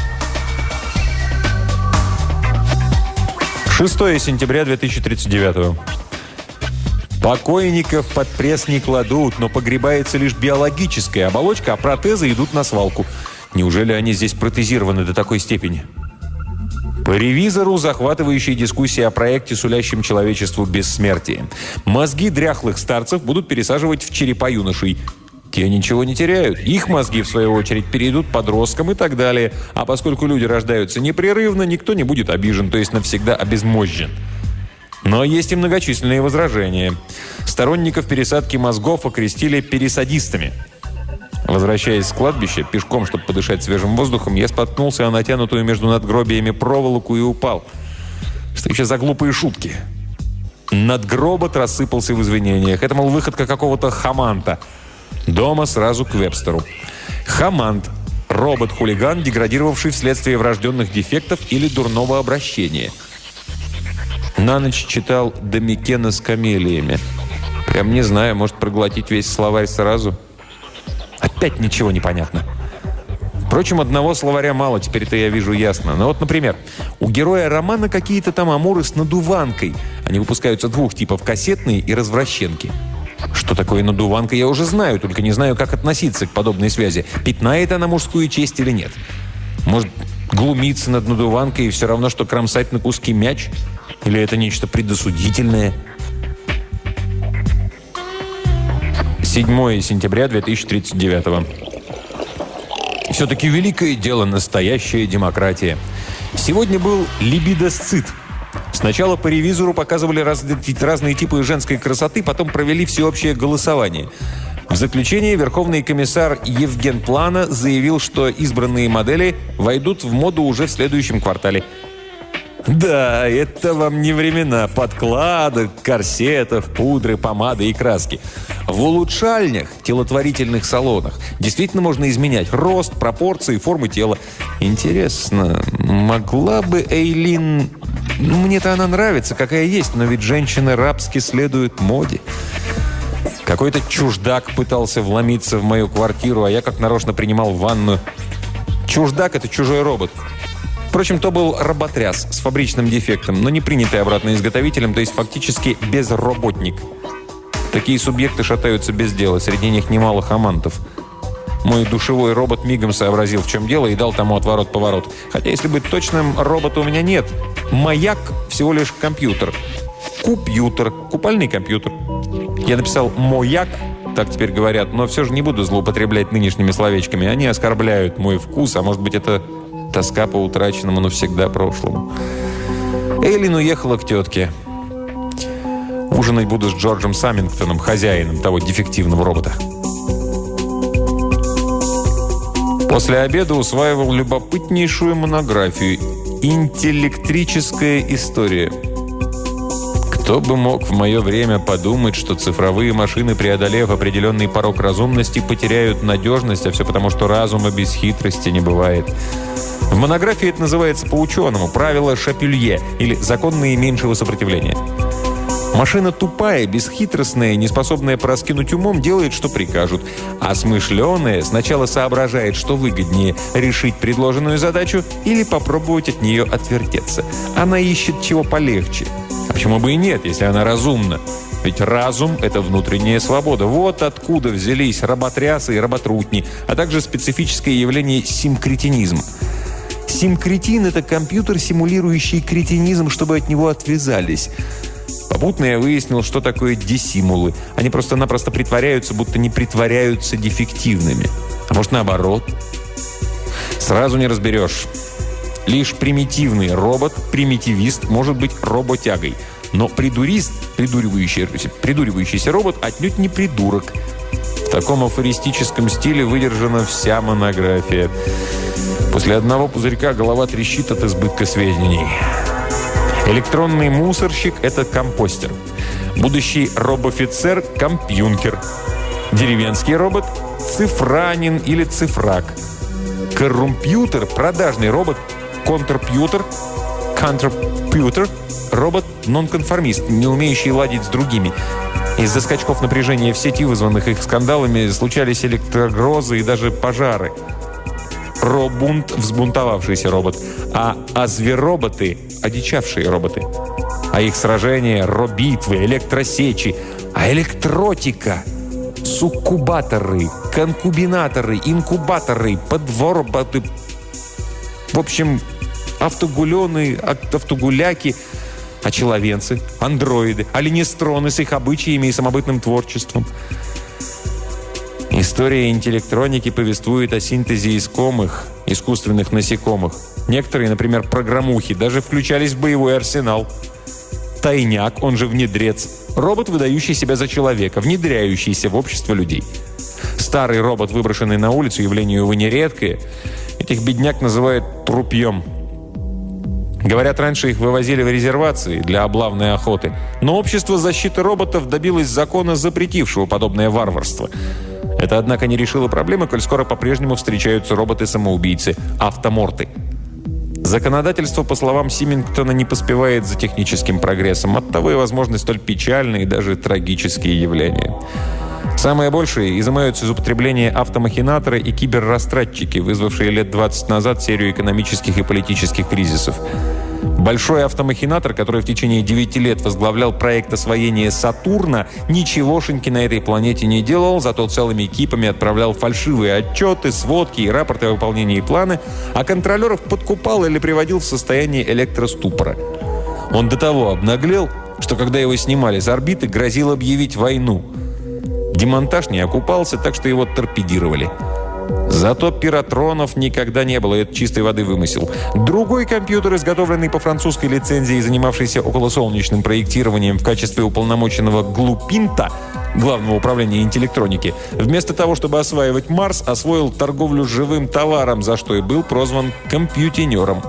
шестое сентября две тысячи тридцать девятого. Покойников под пресс не кладут, но погребается лишь биологическая оболочка, а протезы идут на свалку. Неужели они здесь протезированы до такой степени? По ревизору захватывающая дискуссия о проекте, сулящем человечеству бессмертие. Мозги дряхлых старцев будут пересаживать в черепа юношей. Те ничего не теряют. Их мозги, в свою очередь, перейдут подросткам и так далее. А поскольку люди рождаются непрерывно, никто не будет обижен, то есть навсегда обезмозжен. Но есть и многочисленные возражения. Сторонников пересадки мозгов окрестили пересадистами. Возвращаясь с кладбища, пешком, чтобы подышать свежим воздухом, я споткнулся о натянутую между надгробиями проволоку и упал. Что еще за глупые шутки? Надгробот рассыпался в извинениях. Это, мол, выходка какого-то Хаманта. Дома сразу к Вебстеру. Хамант – робот-хулиган, деградировавший вследствие врожденных дефектов или дурного обращения. На ночь читал Домикена с камелиями. Прям не знаю, может проглотить весь словарь сразу. Опять ничего не понятно. Впрочем, одного словаря мало, теперь-то я вижу ясно. Ну вот, например, у героя романа какие-то там амуры с надуванкой. Они выпускаются двух типов – кассетные и развращенки. Что такое надуванка, я уже знаю, только не знаю, как относиться к подобной связи. Пятнает она мужскую честь или нет? Может, глумиться над надуванкой и все равно, что кромсать на куски мяч? Или это нечто предосудительное? седьмое сентября две тысячи тридцать девятого. Все-таки великое дело настоящая демократия. Сегодня был либидосцит. Сначала по ревизору показывали разные, разные типы женской красоты, потом провели всеобщее голосование. В заключение верховный комиссар Евген Плана заявил, что избранные модели войдут в моду уже в следующем квартале. Да, это вам не времена подкладок, корсетов, пудры, помады и краски. В улучшальнях, телотворительных салонах действительно можно изменять рост, пропорции, формы тела. Интересно, могла бы Эйлин... Ну, мне-то она нравится, какая есть, но ведь женщины рабски следуют моде. Какой-то чуждак пытался вломиться в мою квартиру, а я как нарочно принимал ванную. Чуждак – это чужой робот. Впрочем, то был работряс с фабричным дефектом, но не принятый обратно изготовителем, то есть фактически безработник. Такие субъекты шатаются без дела, среди них немало хамантов. Мой душевой робот мигом сообразил, в чем дело, и дал тому отворот-поворот. Хотя, если быть точным, робота у меня нет. Маяк всего лишь компьютер. Купьютер, купальный компьютер. Я написал «мояк», так теперь говорят, но все же не буду злоупотреблять нынешними словечками. Они оскорбляют мой вкус, а может быть, это... тоска по утраченному навсегда прошлому. Эйлин уехала к тетке. Ужинать буду с Джорджем Саммингтоном, хозяином того дефективного робота. После обеда усваивал любопытнейшую монографию «Интеллектрическая история». Кто бы мог в мое время подумать, что цифровые машины, преодолев определенный порог разумности, потеряют надежность, а все потому, что разума без хитрости не бывает. В монографии это называется по-ученому «Правило Шапюлье» или «Закон наименьшего сопротивления». Машина тупая, бесхитростная, неспособная пораскинуть умом, делает, что прикажут. А смышленая сначала соображает, что выгоднее – решить предложенную задачу или попробовать от нее отвертеться. Она ищет чего полегче. А почему бы и нет, если она разумна? Ведь разум – это внутренняя свобода. Вот откуда взялись работрясы и работрутни, а также специфическое явление синкретинизм. Синкретин – это компьютер, симулирующий кретинизм, чтобы от него отвязались. Попутно я выяснил, что такое дисимулы. Они просто-напросто притворяются, будто не притворяются дефективными. А может, наоборот? Сразу не разберешь. Лишь примитивный робот, примитивист, может быть роботягой. Но придурист, придуривающийся, придуривающийся робот отнюдь не придурок. В таком афористическом стиле выдержана вся монография. После одного пузырька голова трещит от избытка сведений. Электронный мусорщик – это компостер. Будущий робофицер – компьюнкер. Деревенский робот – цифранин или цифрак. Коррумпьютер – продажный робот. Контрпьютер – контрпьютер. Робот-нонконформист, не умеющий ладить с другими. Из-за скачков напряжения в сети, вызванных их скандалами, случались электрогрозы и даже пожары. Робунт – взбунтовавшийся робот, а азвероботы – одичавшие роботы. А их сражения – робитвы, электросечи, а электротика – суккубаторы, конкубинаторы, инкубаторы, подвороботы. В общем, Автогулены, автогуляки, очеловенцы, андроиды, оленестроны с их обычаями и самобытным творчеством. История интеллектроники повествует о синтезе искомых, искусственных насекомых. Некоторые, например, программухи, даже включались в боевой арсенал. Тайняк, он же внедрец. Робот, выдающий себя за человека, внедряющийся в общество людей. Старый робот, выброшенный на улицу, явление, увы, нередкое. Этих бедняк называют трупьем. Говорят, раньше их вывозили в резервации для облавной охоты. Но общество защиты роботов добилось закона, запретившего подобное варварство. Это, однако, не решило проблемы, коль скоро по-прежнему встречаются роботы-самоубийцы, автоморты. Законодательство, по словам Симингтона, не поспевает за техническим прогрессом. Оттого и возможны столь печальные и даже трагические явления. Самое большее изымаются из употребления автомахинаторы и киберрастратчики, вызвавшие лет двадцать назад серию экономических и политических кризисов. Большой автомахинатор, который в течение девяти лет возглавлял проект освоения Сатурна, ничегошеньки на этой планете не делал, зато целыми кипами отправлял фальшивые отчеты, сводки и рапорты о выполнении плана, а контролеров подкупал или приводил в состояние электроступора. Он до того обнаглел, что когда его снимали с орбиты, грозил объявить войну. Демонтаж не окупался, так что его торпедировали. Зато пиратронов никогда не было, это чистой воды вымысел. Другой компьютер, изготовленный по французской лицензии и занимавшийся околосолнечным проектированием в качестве уполномоченного Глупинта, Главного управления интеллектроники, вместо того, чтобы осваивать Марс, освоил торговлю живым товаром, за что и был прозван компьютинером.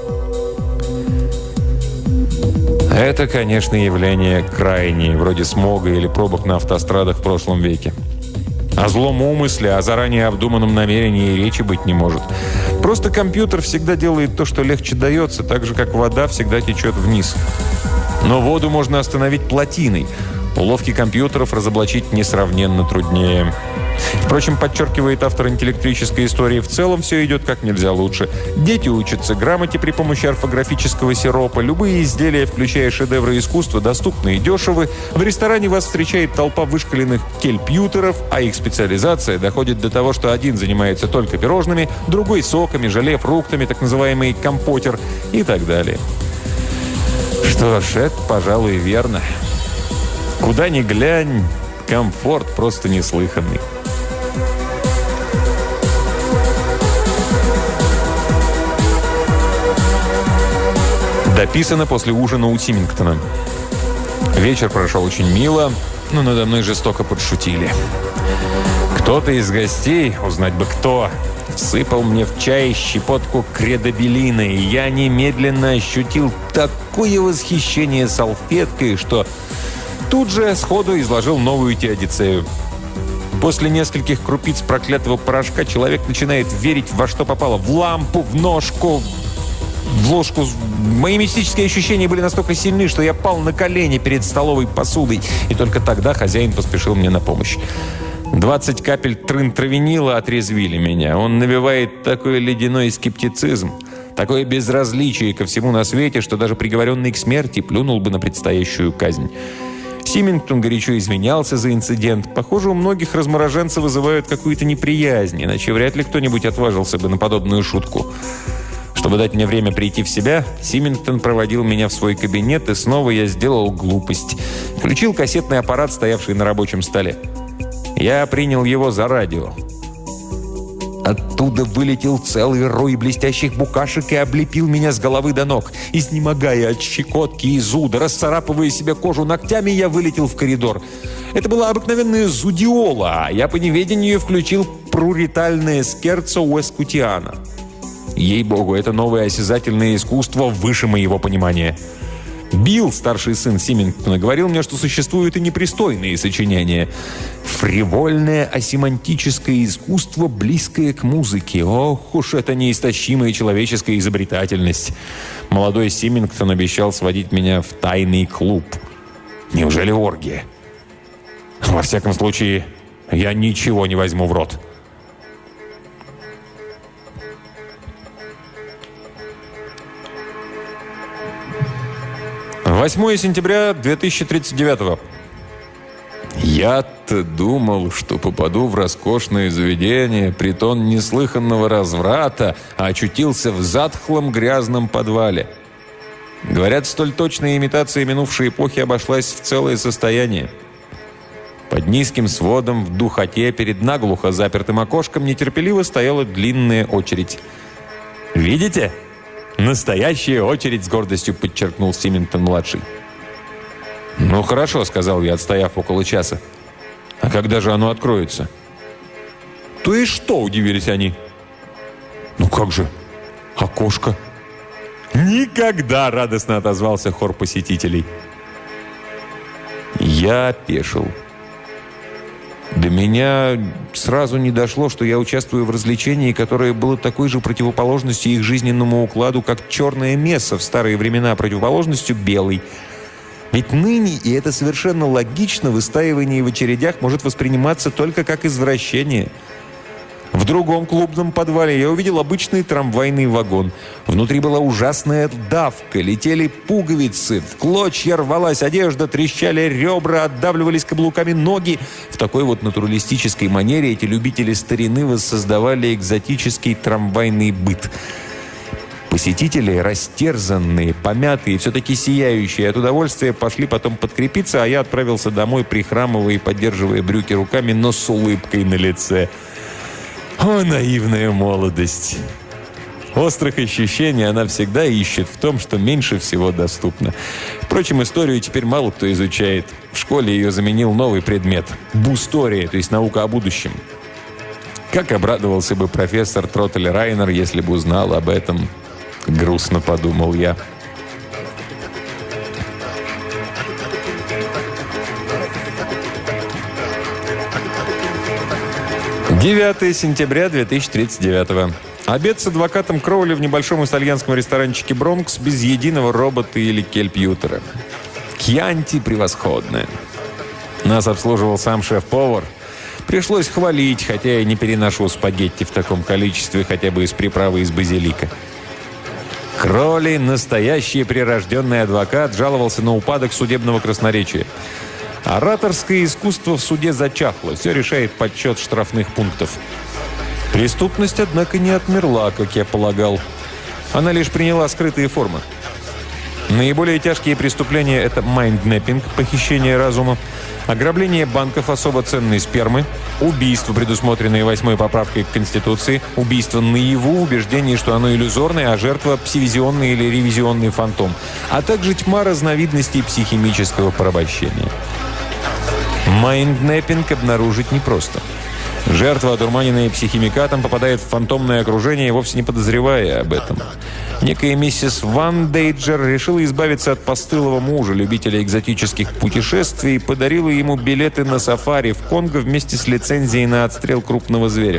Это, конечно, явление крайнее, вроде смога или пробок на автострадах в прошлом веке. О злом умысле, о заранее обдуманном намерении и речи быть не может. Просто компьютер всегда делает то, что легче дается, так же, как вода всегда течет вниз. Но воду можно остановить плотиной. Уловки компьютеров разоблачить несравненно труднее. Впрочем, подчеркивает автор интеллектрической истории, в целом все идет как нельзя лучше. Дети учатся грамоте при помощи орфографического сиропа. Любые изделия, включая шедевры искусства, доступны и дешевы. В ресторане вас встречает толпа вышкаленных кельпьютеров, а их специализация доходит до того, что один занимается только пирожными, другой соками, желе, фруктами, так называемый компотер и так далее. Что ж, это, пожалуй, верно. Куда ни глянь, комфорт просто неслыханный. Дописано после ужина у Симингтона. Вечер прошел очень мило, но надо мной жестоко подшутили. Кто-то из гостей, узнать бы кто, всыпал мне в чай щепотку кредобилина, и я немедленно ощутил такое восхищение салфеткой, что тут же сходу изложил новую теодицею. После нескольких крупиц проклятого порошка человек начинает верить во что попало. В лампу, в ножку, в ложку. Мои мистические ощущения были настолько сильны, что я пал на колени перед столовой посудой. И только тогда хозяин поспешил мне на помощь. двадцать капель трын-травенила отрезвили меня. Он навевает такой ледяной скептицизм, такое безразличие ко всему на свете, что даже приговоренный к смерти плюнул бы на предстоящую казнь. Симингтон горячо извинялся за инцидент. Похоже, у многих размороженцы вызывают какую-то неприязнь, иначе вряд ли кто-нибудь отважился бы на подобную шутку. Чтобы дать мне время прийти в себя, Симингтон проводил меня в свой кабинет, и снова я сделал глупость. Включил кассетный аппарат, стоявший на рабочем столе. Я принял его за радио. Оттуда вылетел целый рой блестящих букашек и облепил меня с головы до ног. Изнемогая от щекотки и зуда, расцарапывая себе кожу ногтями, я вылетел в коридор. Это была обыкновенная зудиола, а я по неведению включил пруритальное скерцо Уэскутиана. Ей-богу, это новое осязательное искусство выше моего понимания. Билл, старший сын Симингтона, говорил мне, что существуют и непристойные сочинения. Фривольное асемантическое искусство, близкое к музыке. Ох уж это неистощимая человеческая изобретательность. Молодой Симингтон обещал сводить меня в тайный клуб. Неужели оргия? Во всяком случае, я ничего не возьму в рот. восьмое сентября две тысячи тридцать девятого. Я-то думал, что попаду в роскошное заведение, притон неслыханного разврата, а очутился в затхлом грязном подвале. Говорят, столь точная имитация минувшей эпохи обошлась в целое состояние. Под низким сводом, в духоте, перед наглухо запертым окошком нетерпеливо стояла длинная очередь. «Видите? Настоящая очередь», — с гордостью подчеркнул Симингтон-младший. «Ну хорошо», — сказал я, отстояв около часа. «А когда же оно откроется?» «То и что?» — удивились они. «Ну как же? Окошко». «Никогда!» — радостно отозвался хор посетителей. Я опешил. До меня сразу не дошло, что я участвую в развлечении, которое было такой же противоположностью их жизненному укладу, как черное месса в старые времена противоположностью белой. Ведь ныне, и это совершенно логично, выстаивание в очередях может восприниматься только как извращение. В другом клубном подвале я увидел обычный трамвайный вагон. Внутри была ужасная давка, летели пуговицы, в клочья рвалась одежда, трещали ребра, отдавливались каблуками ноги. В такой вот натуралистической манере эти любители старины воссоздавали экзотический трамвайный быт. Посетители, растерзанные, помятые, все-таки сияющие от удовольствия, пошли потом подкрепиться, а я отправился домой, прихрамывая и поддерживая брюки руками, но с улыбкой на лице. О, наивная молодость! Острых ощущений она всегда ищет в том, что меньше всего доступно. Впрочем, историю теперь мало кто изучает. В школе ее заменил новый предмет – бустория, то есть наука о будущем. Как обрадовался бы профессор Тротель Райнер, если бы узнал об этом, грустно подумал я. девятое сентября две тысячи тридцать девятого. Обед с адвокатом Кроули в небольшом итальянском ресторанчике «Бронкс» без единого робота или кельпьютера. Кьянти превосходное. Нас обслуживал сам шеф-повар. Пришлось хвалить, хотя я не переношу спагетти в таком количестве, хотя бы из приправы из базилика. Кроули, настоящий прирожденный адвокат, жаловался на упадок судебного красноречия. Ораторское искусство в суде зачахло, все решает подсчет штрафных пунктов. Преступность, однако, не отмерла, как я полагал. Она лишь приняла скрытые формы. Наиболее тяжкие преступления – это майндмэппинг, похищение разума, ограбление банков особо ценной спермы, убийство, предусмотренное восьмой поправкой к Конституции, убийство наяву, убеждение, что оно иллюзорное, а жертва – псевизионный или ревизионный фантом, а также тьма разновидностей психимического порабощения. Майндмэппинг обнаружить непросто. Жертва, одурманенная психимикатом, попадает в фантомное окружение, вовсе не подозревая об этом. Некая миссис Ван Дейджер решила избавиться от постылого мужа, любителя экзотических путешествий, и подарила ему билеты на сафари в Конго вместе с лицензией на отстрел крупного зверя.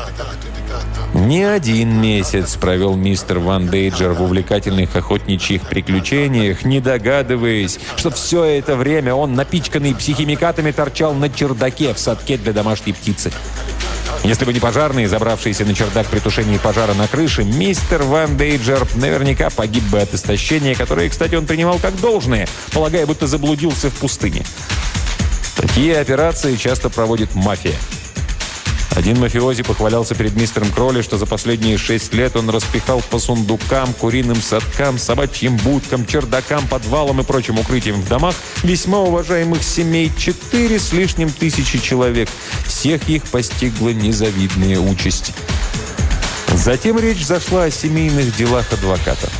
Не один месяц провел мистер Ван Дейджер в увлекательных охотничьих приключениях, не догадываясь, что все это время он, напичканный психимикатами, торчал на чердаке в садке для домашней птицы. Если бы не пожарные, забравшиеся на чердак при тушении пожара на крыше, мистер Ван Дейджер наверняка погиб бы от истощения, которое, кстати, он принимал как должное, полагая, будто заблудился в пустыне. Такие операции часто проводит мафия. Один мафиози похвалялся перед мистером Кроули, что за последние шесть лет он распихал по сундукам, куриным садкам, собачьим будкам, чердакам, подвалам и прочим укрытиям в домах весьма уважаемых семей четыре с лишним тысячи человек. Всех их постигла незавидная участь. Затем речь зашла о семейных делах адвоката.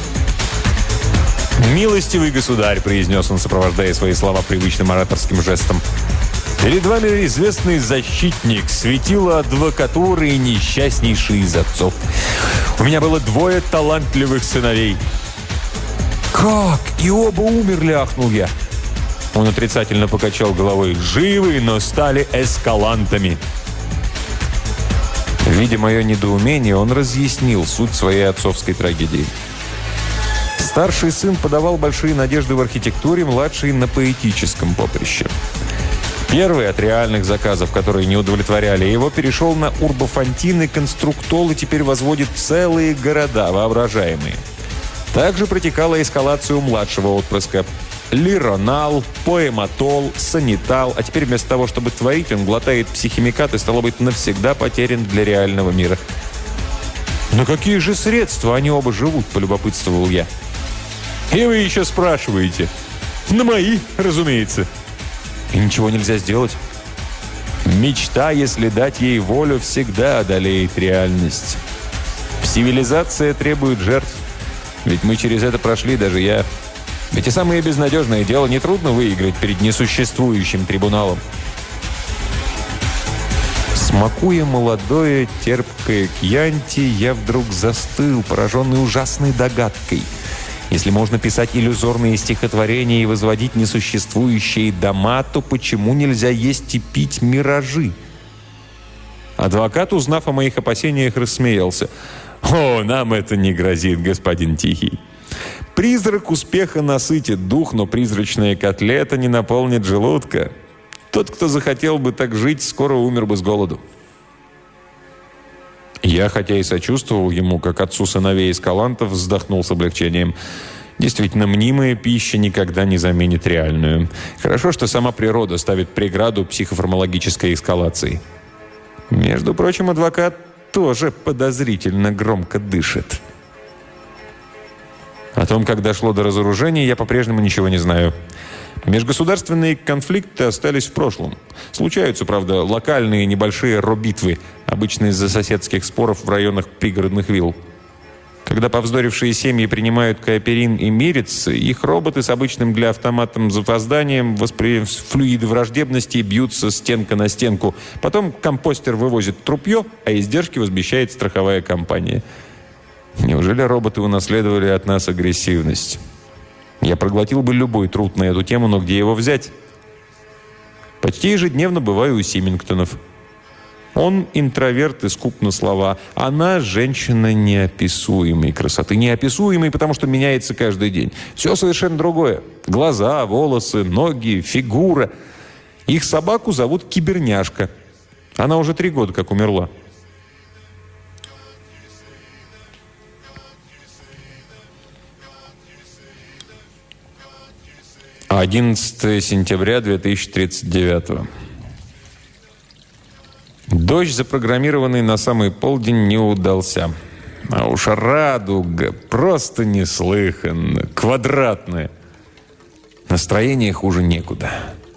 «Милостивый государь», — произнес он, сопровождая свои слова привычным ораторским жестом, «перед вами известный защитник, светило адвокатуры и несчастнейший из отцов. У меня было двое талантливых сыновей». «Как? И оба умерли?» — ахнул я. Он отрицательно покачал головой. «Живы, но стали эскалантами». Видя мое недоумение, он разъяснил суть своей отцовской трагедии. Старший сын подавал большие надежды в архитектуре, младший — на поэтическом поприще. Первый от реальных заказов, которые не удовлетворяли его, перешел на урбофантин и конструктол и теперь возводит целые города, воображаемые. Также протекала эскалация у младшего отпрыска. Лиронал, поэмотол, санитал. А теперь вместо того, чтобы творить, он глотает психимикат и, стало быть, навсегда потерян для реального мира. «На какие же средства они оба живут?» – полюбопытствовал я. «И вы еще спрашиваете?» «На мои, разумеется». «И ничего нельзя сделать?» «Мечта, если дать ей волю, всегда одолеет реальность. Цивилизация требует жертв. Ведь мы через это прошли, даже я. Ведь и самое безнадежное дело нетрудно выиграть перед несуществующим трибуналом». Смакуя молодое, терпкое кьянти, я вдруг застыл, пораженный ужасной догадкой. Если можно писать иллюзорные стихотворения и возводить несуществующие дома, то почему нельзя есть и пить миражи? Адвокат, узнав о моих опасениях, рассмеялся. «О, нам это не грозит, господин Тихий. Призрак успеха насытит дух, но призрачная котлета не наполнит желудка. Тот, кто захотел бы так жить, скоро умер бы с голоду». Я, хотя и сочувствовал ему, как отцу сыновей эскалантов, вздохнул с облегчением. Действительно, мнимая пища никогда не заменит реальную. Хорошо, что сама природа ставит преграду психофармакологической эскалации. Между прочим, адвокат тоже подозрительно громко дышит. О том, как дошло до разоружения, я по-прежнему ничего не знаю. Межгосударственные конфликты остались в прошлом. Случаются, правда, локальные небольшие робитвы, обычно из-за соседских споров в районах пригородных вилл. Когда повздорившие семьи принимают кооперин и мирятся, их роботы с обычным для автоматом запозданием, восприняв флюиды враждебности, бьются стенка на стенку. Потом компостер вывозит трупье, а издержки возмещает страховая компания. Неужели роботы унаследовали от нас агрессивность? Я проглотил бы любой труд на эту тему, но где его взять? Почти ежедневно бываю у Симингтонов. Он интроверт и скуп на слова. Она женщина неописуемой красоты. Неописуемой, потому что меняется каждый день. Все совершенно другое. Глаза, волосы, ноги, фигура. Их собаку зовут Киберняшка. Она уже три года как умерла. одиннадцатое сентября две тысячи тридцать девятого. Дождь, запрограммированный на самый полдень, не удался. А уж радуга просто неслыханно, квадратная. Настроение хуже некуда.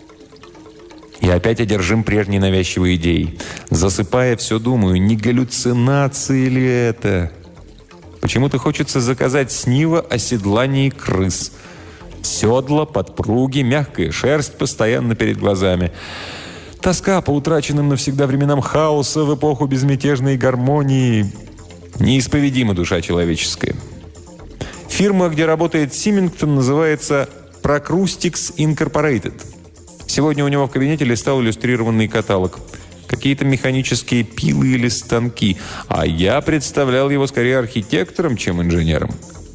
Я опять одержим прежней навязчивой идеей. Засыпая, все думаю, не галлюцинации ли это? Почему-то хочется заказать с Нива оседлание крыс. Седла, подпруги, мягкая шерсть постоянно перед глазами. Тоска по утраченным навсегда временам хаоса в эпоху безмятежной гармонии. Неисповедима душа человеческая. Фирма, где работает Симингтон, называется Procrustics Incorporated. Сегодня у него в кабинете листал иллюстрированный каталог. Какие-то механические пилы или станки. А я представлял его скорее архитектором, чем инженером.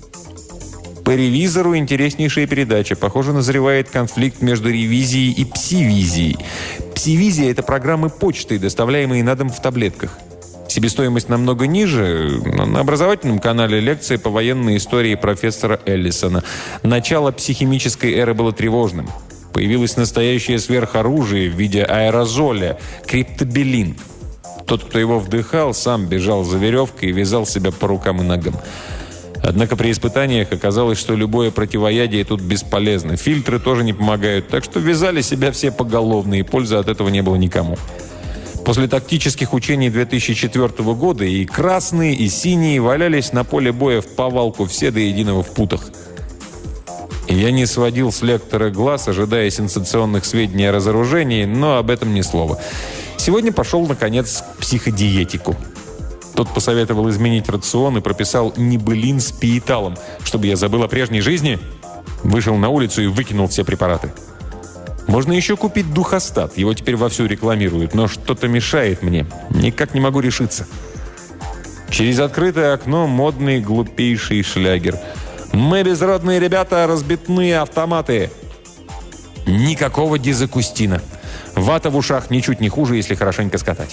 По ревизору интереснейшая передача. Похоже, назревает конфликт между ревизией и псивизией. Псивизия – это программы почты, доставляемые на дом в таблетках. Себестоимость намного ниже. На образовательном канале лекция по военной истории профессора Эллисона. Начало психимической эры было тревожным. Появилось настоящее сверхоружие в виде аэрозоля – криптобелин. Тот, кто его вдыхал, сам бежал за веревкой и вязал себя по рукам и ногам. Однако при испытаниях оказалось, что любое противоядие тут бесполезно. Фильтры тоже не помогают, так что вязали себя все поголовно, и пользы от этого не было никому. После тактических учений две тысячи четвёртого года и красные, и синие валялись на поле боя в повалку, все до единого в путах. И я не сводил с лектора глаз, ожидая сенсационных сведений о разоружении, но об этом ни слова. Сегодня пошел, наконец, к психодиетику. Тот посоветовал изменить рацион и прописал нибелин с пиеталом, чтобы я забыл о прежней жизни, вышел на улицу и выкинул все препараты. Можно еще купить духостат, его теперь вовсю рекламируют, но что-то мешает мне, никак не могу решиться. Через открытое окно модный глупейший шлягер. «Мы, безродные ребята, разбитные автоматы!» Никакого дизакустина. Вата в ушах ничуть не хуже, если хорошенько скатать.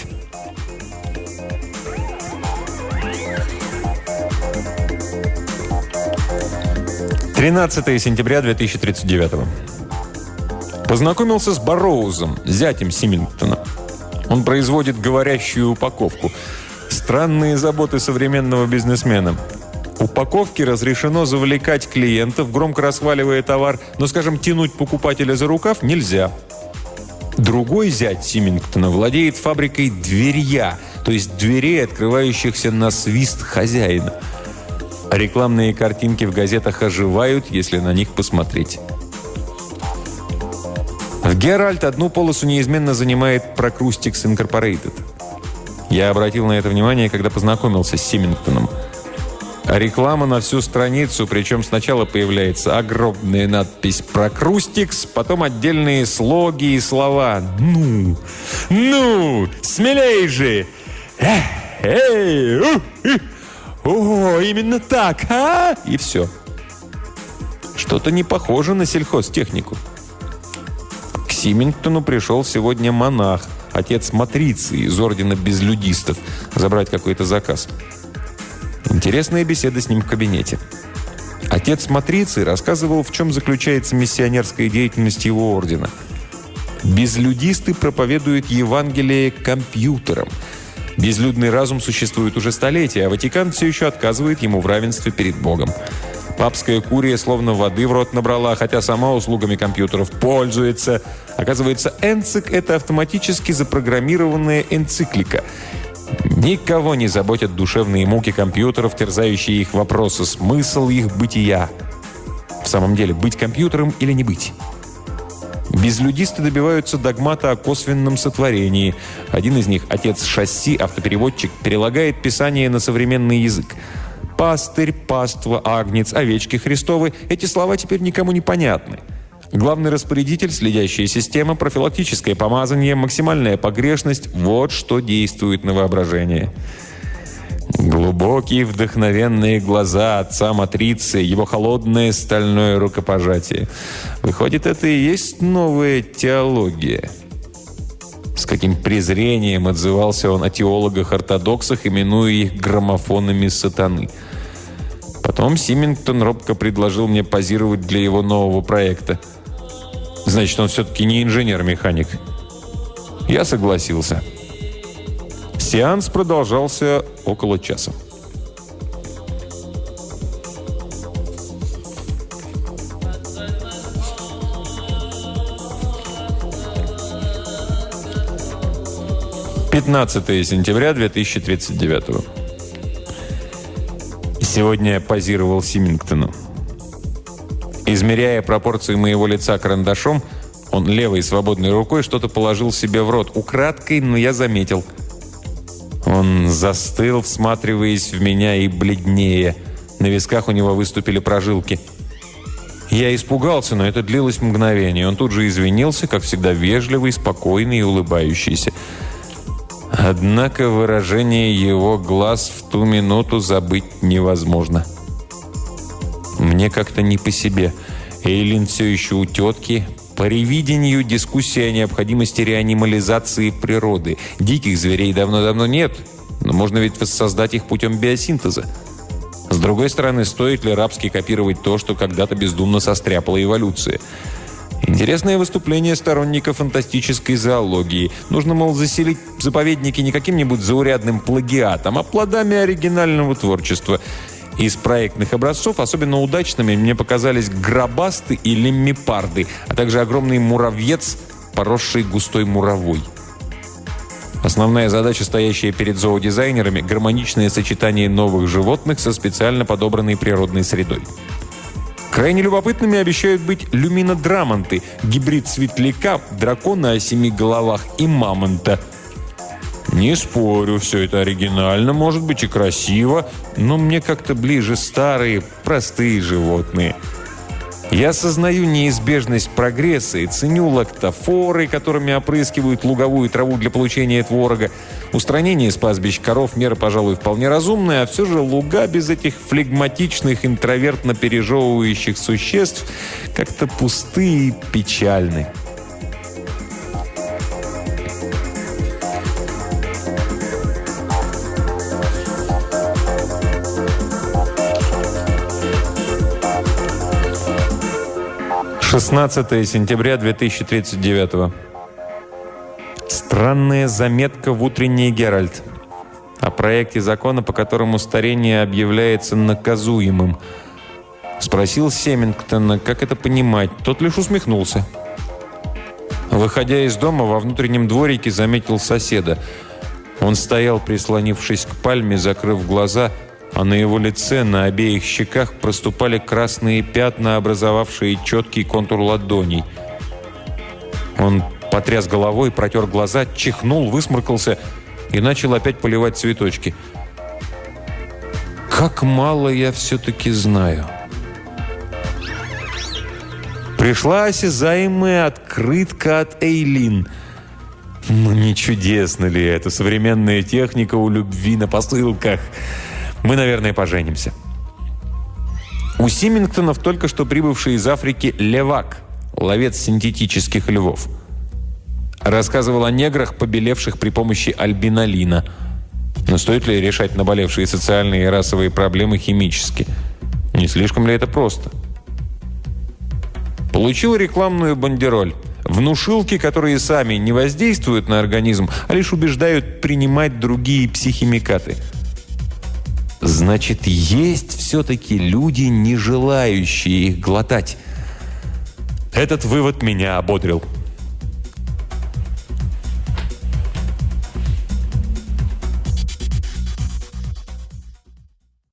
тринадцатое сентября две тысячи тридцать девятого. Познакомился с Барроузом, зятем Симингтона. Он производит говорящую упаковку. Странные заботы современного бизнесмена. Упаковке разрешено завлекать клиентов, громко расхваливая товар, но, скажем, тянуть покупателя за рукав нельзя. Другой зять Симингтона владеет фабрикой дверья, то есть дверей, открывающихся на свист хозяина. Рекламные картинки в газетах оживают, если на них посмотреть. В Геральт одну полосу неизменно занимает Procrustics Incorporated. Я обратил на это внимание, когда познакомился с Симингтоном. А реклама на всю страницу, причем сначала появляется огромная надпись «Procrustics», потом отдельные слоги и слова. «Ну! Ну! Смелей же! Эх, эй! У, у, о, именно так, а?» И все. Что-то не похоже на сельхозтехнику. К Симингтону пришел сегодня монах, отец Матрицы из ордена безлюдистов, забрать какой-то заказ. Интересная беседа с ним в кабинете. Отец Матрицы рассказывал, в чем заключается миссионерская деятельность его ордена. Безлюдисты проповедуют Евангелие компьютерам. Безлюдный разум существует уже столетия, а Ватикан все еще отказывает ему в равенстве перед Богом. Папская курия словно воды в рот набрала, хотя сама услугами компьютеров пользуется. Оказывается, энцик – это автоматически запрограммированная энциклика. Никого не заботят душевные муки компьютеров, терзающие их вопросы, смысл их бытия. В самом деле, быть компьютером или не быть? Безлюдисты добиваются догмата о косвенном сотворении. Один из них, отец Шасси, автопереводчик, перелагает Писание на современный язык. Пастырь, паства, агнец, овечки Христовы – эти слова теперь никому не понятны. Главный распорядитель, следящая система, профилактическое помазание, максимальная погрешность – вот что действует на воображение. Глубокие вдохновенные глаза отца Матрицы, его холодное стальное рукопожатие. Выходит, это и есть новая теология. С каким презрением отзывался он о теологах-ортодоксах, именуя их граммофонами сатаны. Потом Симингтон робко предложил мне позировать для его нового проекта. Значит, он все-таки не инженер-механик. Я согласился. Сеанс продолжался около часа. пятнадцатое сентября две тысячи тридцать девятого. Сегодня я позировал Симингтону. Измеряя пропорции моего лица карандашом, он левой свободной рукой что-то положил себе в рот. Украдкой, но я заметил. Он застыл, всматриваясь в меня и бледнее. На висках у него выступили прожилки. Я испугался, но это длилось мгновение. Он тут же извинился, как всегда вежливый, спокойный и улыбающийся. Однако выражение его глаз в ту минуту забыть невозможно. Мне как-то не по себе. Эйлин все еще у тетки. По ревидению дискуссия о необходимости реанимализации природы. Диких зверей давно-давно нет, но можно ведь воссоздать их путем биосинтеза. С другой стороны, стоит ли рабски копировать то, что когда-то бездумно состряпала эволюция? Интересное выступление сторонников фантастической зоологии. Нужно, мол, заселить заповедники не каким-нибудь заурядным плагиатом, а плодами оригинального творчества. Из проектных образцов особенно удачными мне показались гробасты и леммипарды, а также огромный муравьец, поросший густой муровой. Основная задача, стоящая перед зоодизайнерами – гармоничное сочетание новых животных со специально подобранной природной средой. Крайне любопытными обещают быть люминодрамонты – гибрид светляка, дракона о семи головах и мамонта. Не спорю, все это оригинально, может быть и красиво, но мне как-то ближе старые, простые животные. Я осознаю неизбежность прогресса и ценю лактофоры, которыми опрыскивают луговую траву для получения творога. Устранение с пастбищ коров – мера, пожалуй, вполне разумная, а все же луга без этих флегматичных, интровертно пережевывающих существ как-то пустые и печальны. шестнадцатое сентября две тысячи тридцать девятого. Странная заметка в утренний «Геральт» о проекте закона, по которому старение объявляется наказуемым. Спросил Семингтона, как это понимать. Тот лишь усмехнулся. Выходя из дома, во внутреннем дворике заметил соседа. Он стоял, прислонившись к пальме, закрыв глаза, а на его лице, на обеих щеках проступали красные пятна, образовавшие четкий контур ладоней. Он потряс головой, протер глаза, чихнул, высморкался и начал опять поливать цветочки. «Как мало я все-таки знаю!» Пришла осязаемая открытка от Эйлин. Ну, не чудесно ли это? Современная техника у любви на посылках. Мы, наверное, поженимся. У Симингтонов только что прибывший из Африки левак, ловец синтетических львов. Рассказывал о неграх, побелевших при помощи альбинолина. Но стоит ли решать наболевшие социальные и расовые проблемы химически? Не слишком ли это просто? Получил рекламную бандероль. Внушилки, которые сами не воздействуют на организм, а лишь убеждают принимать другие психохимикаты. Значит, есть все-таки люди, не желающие их глотать. Этот вывод меня ободрил.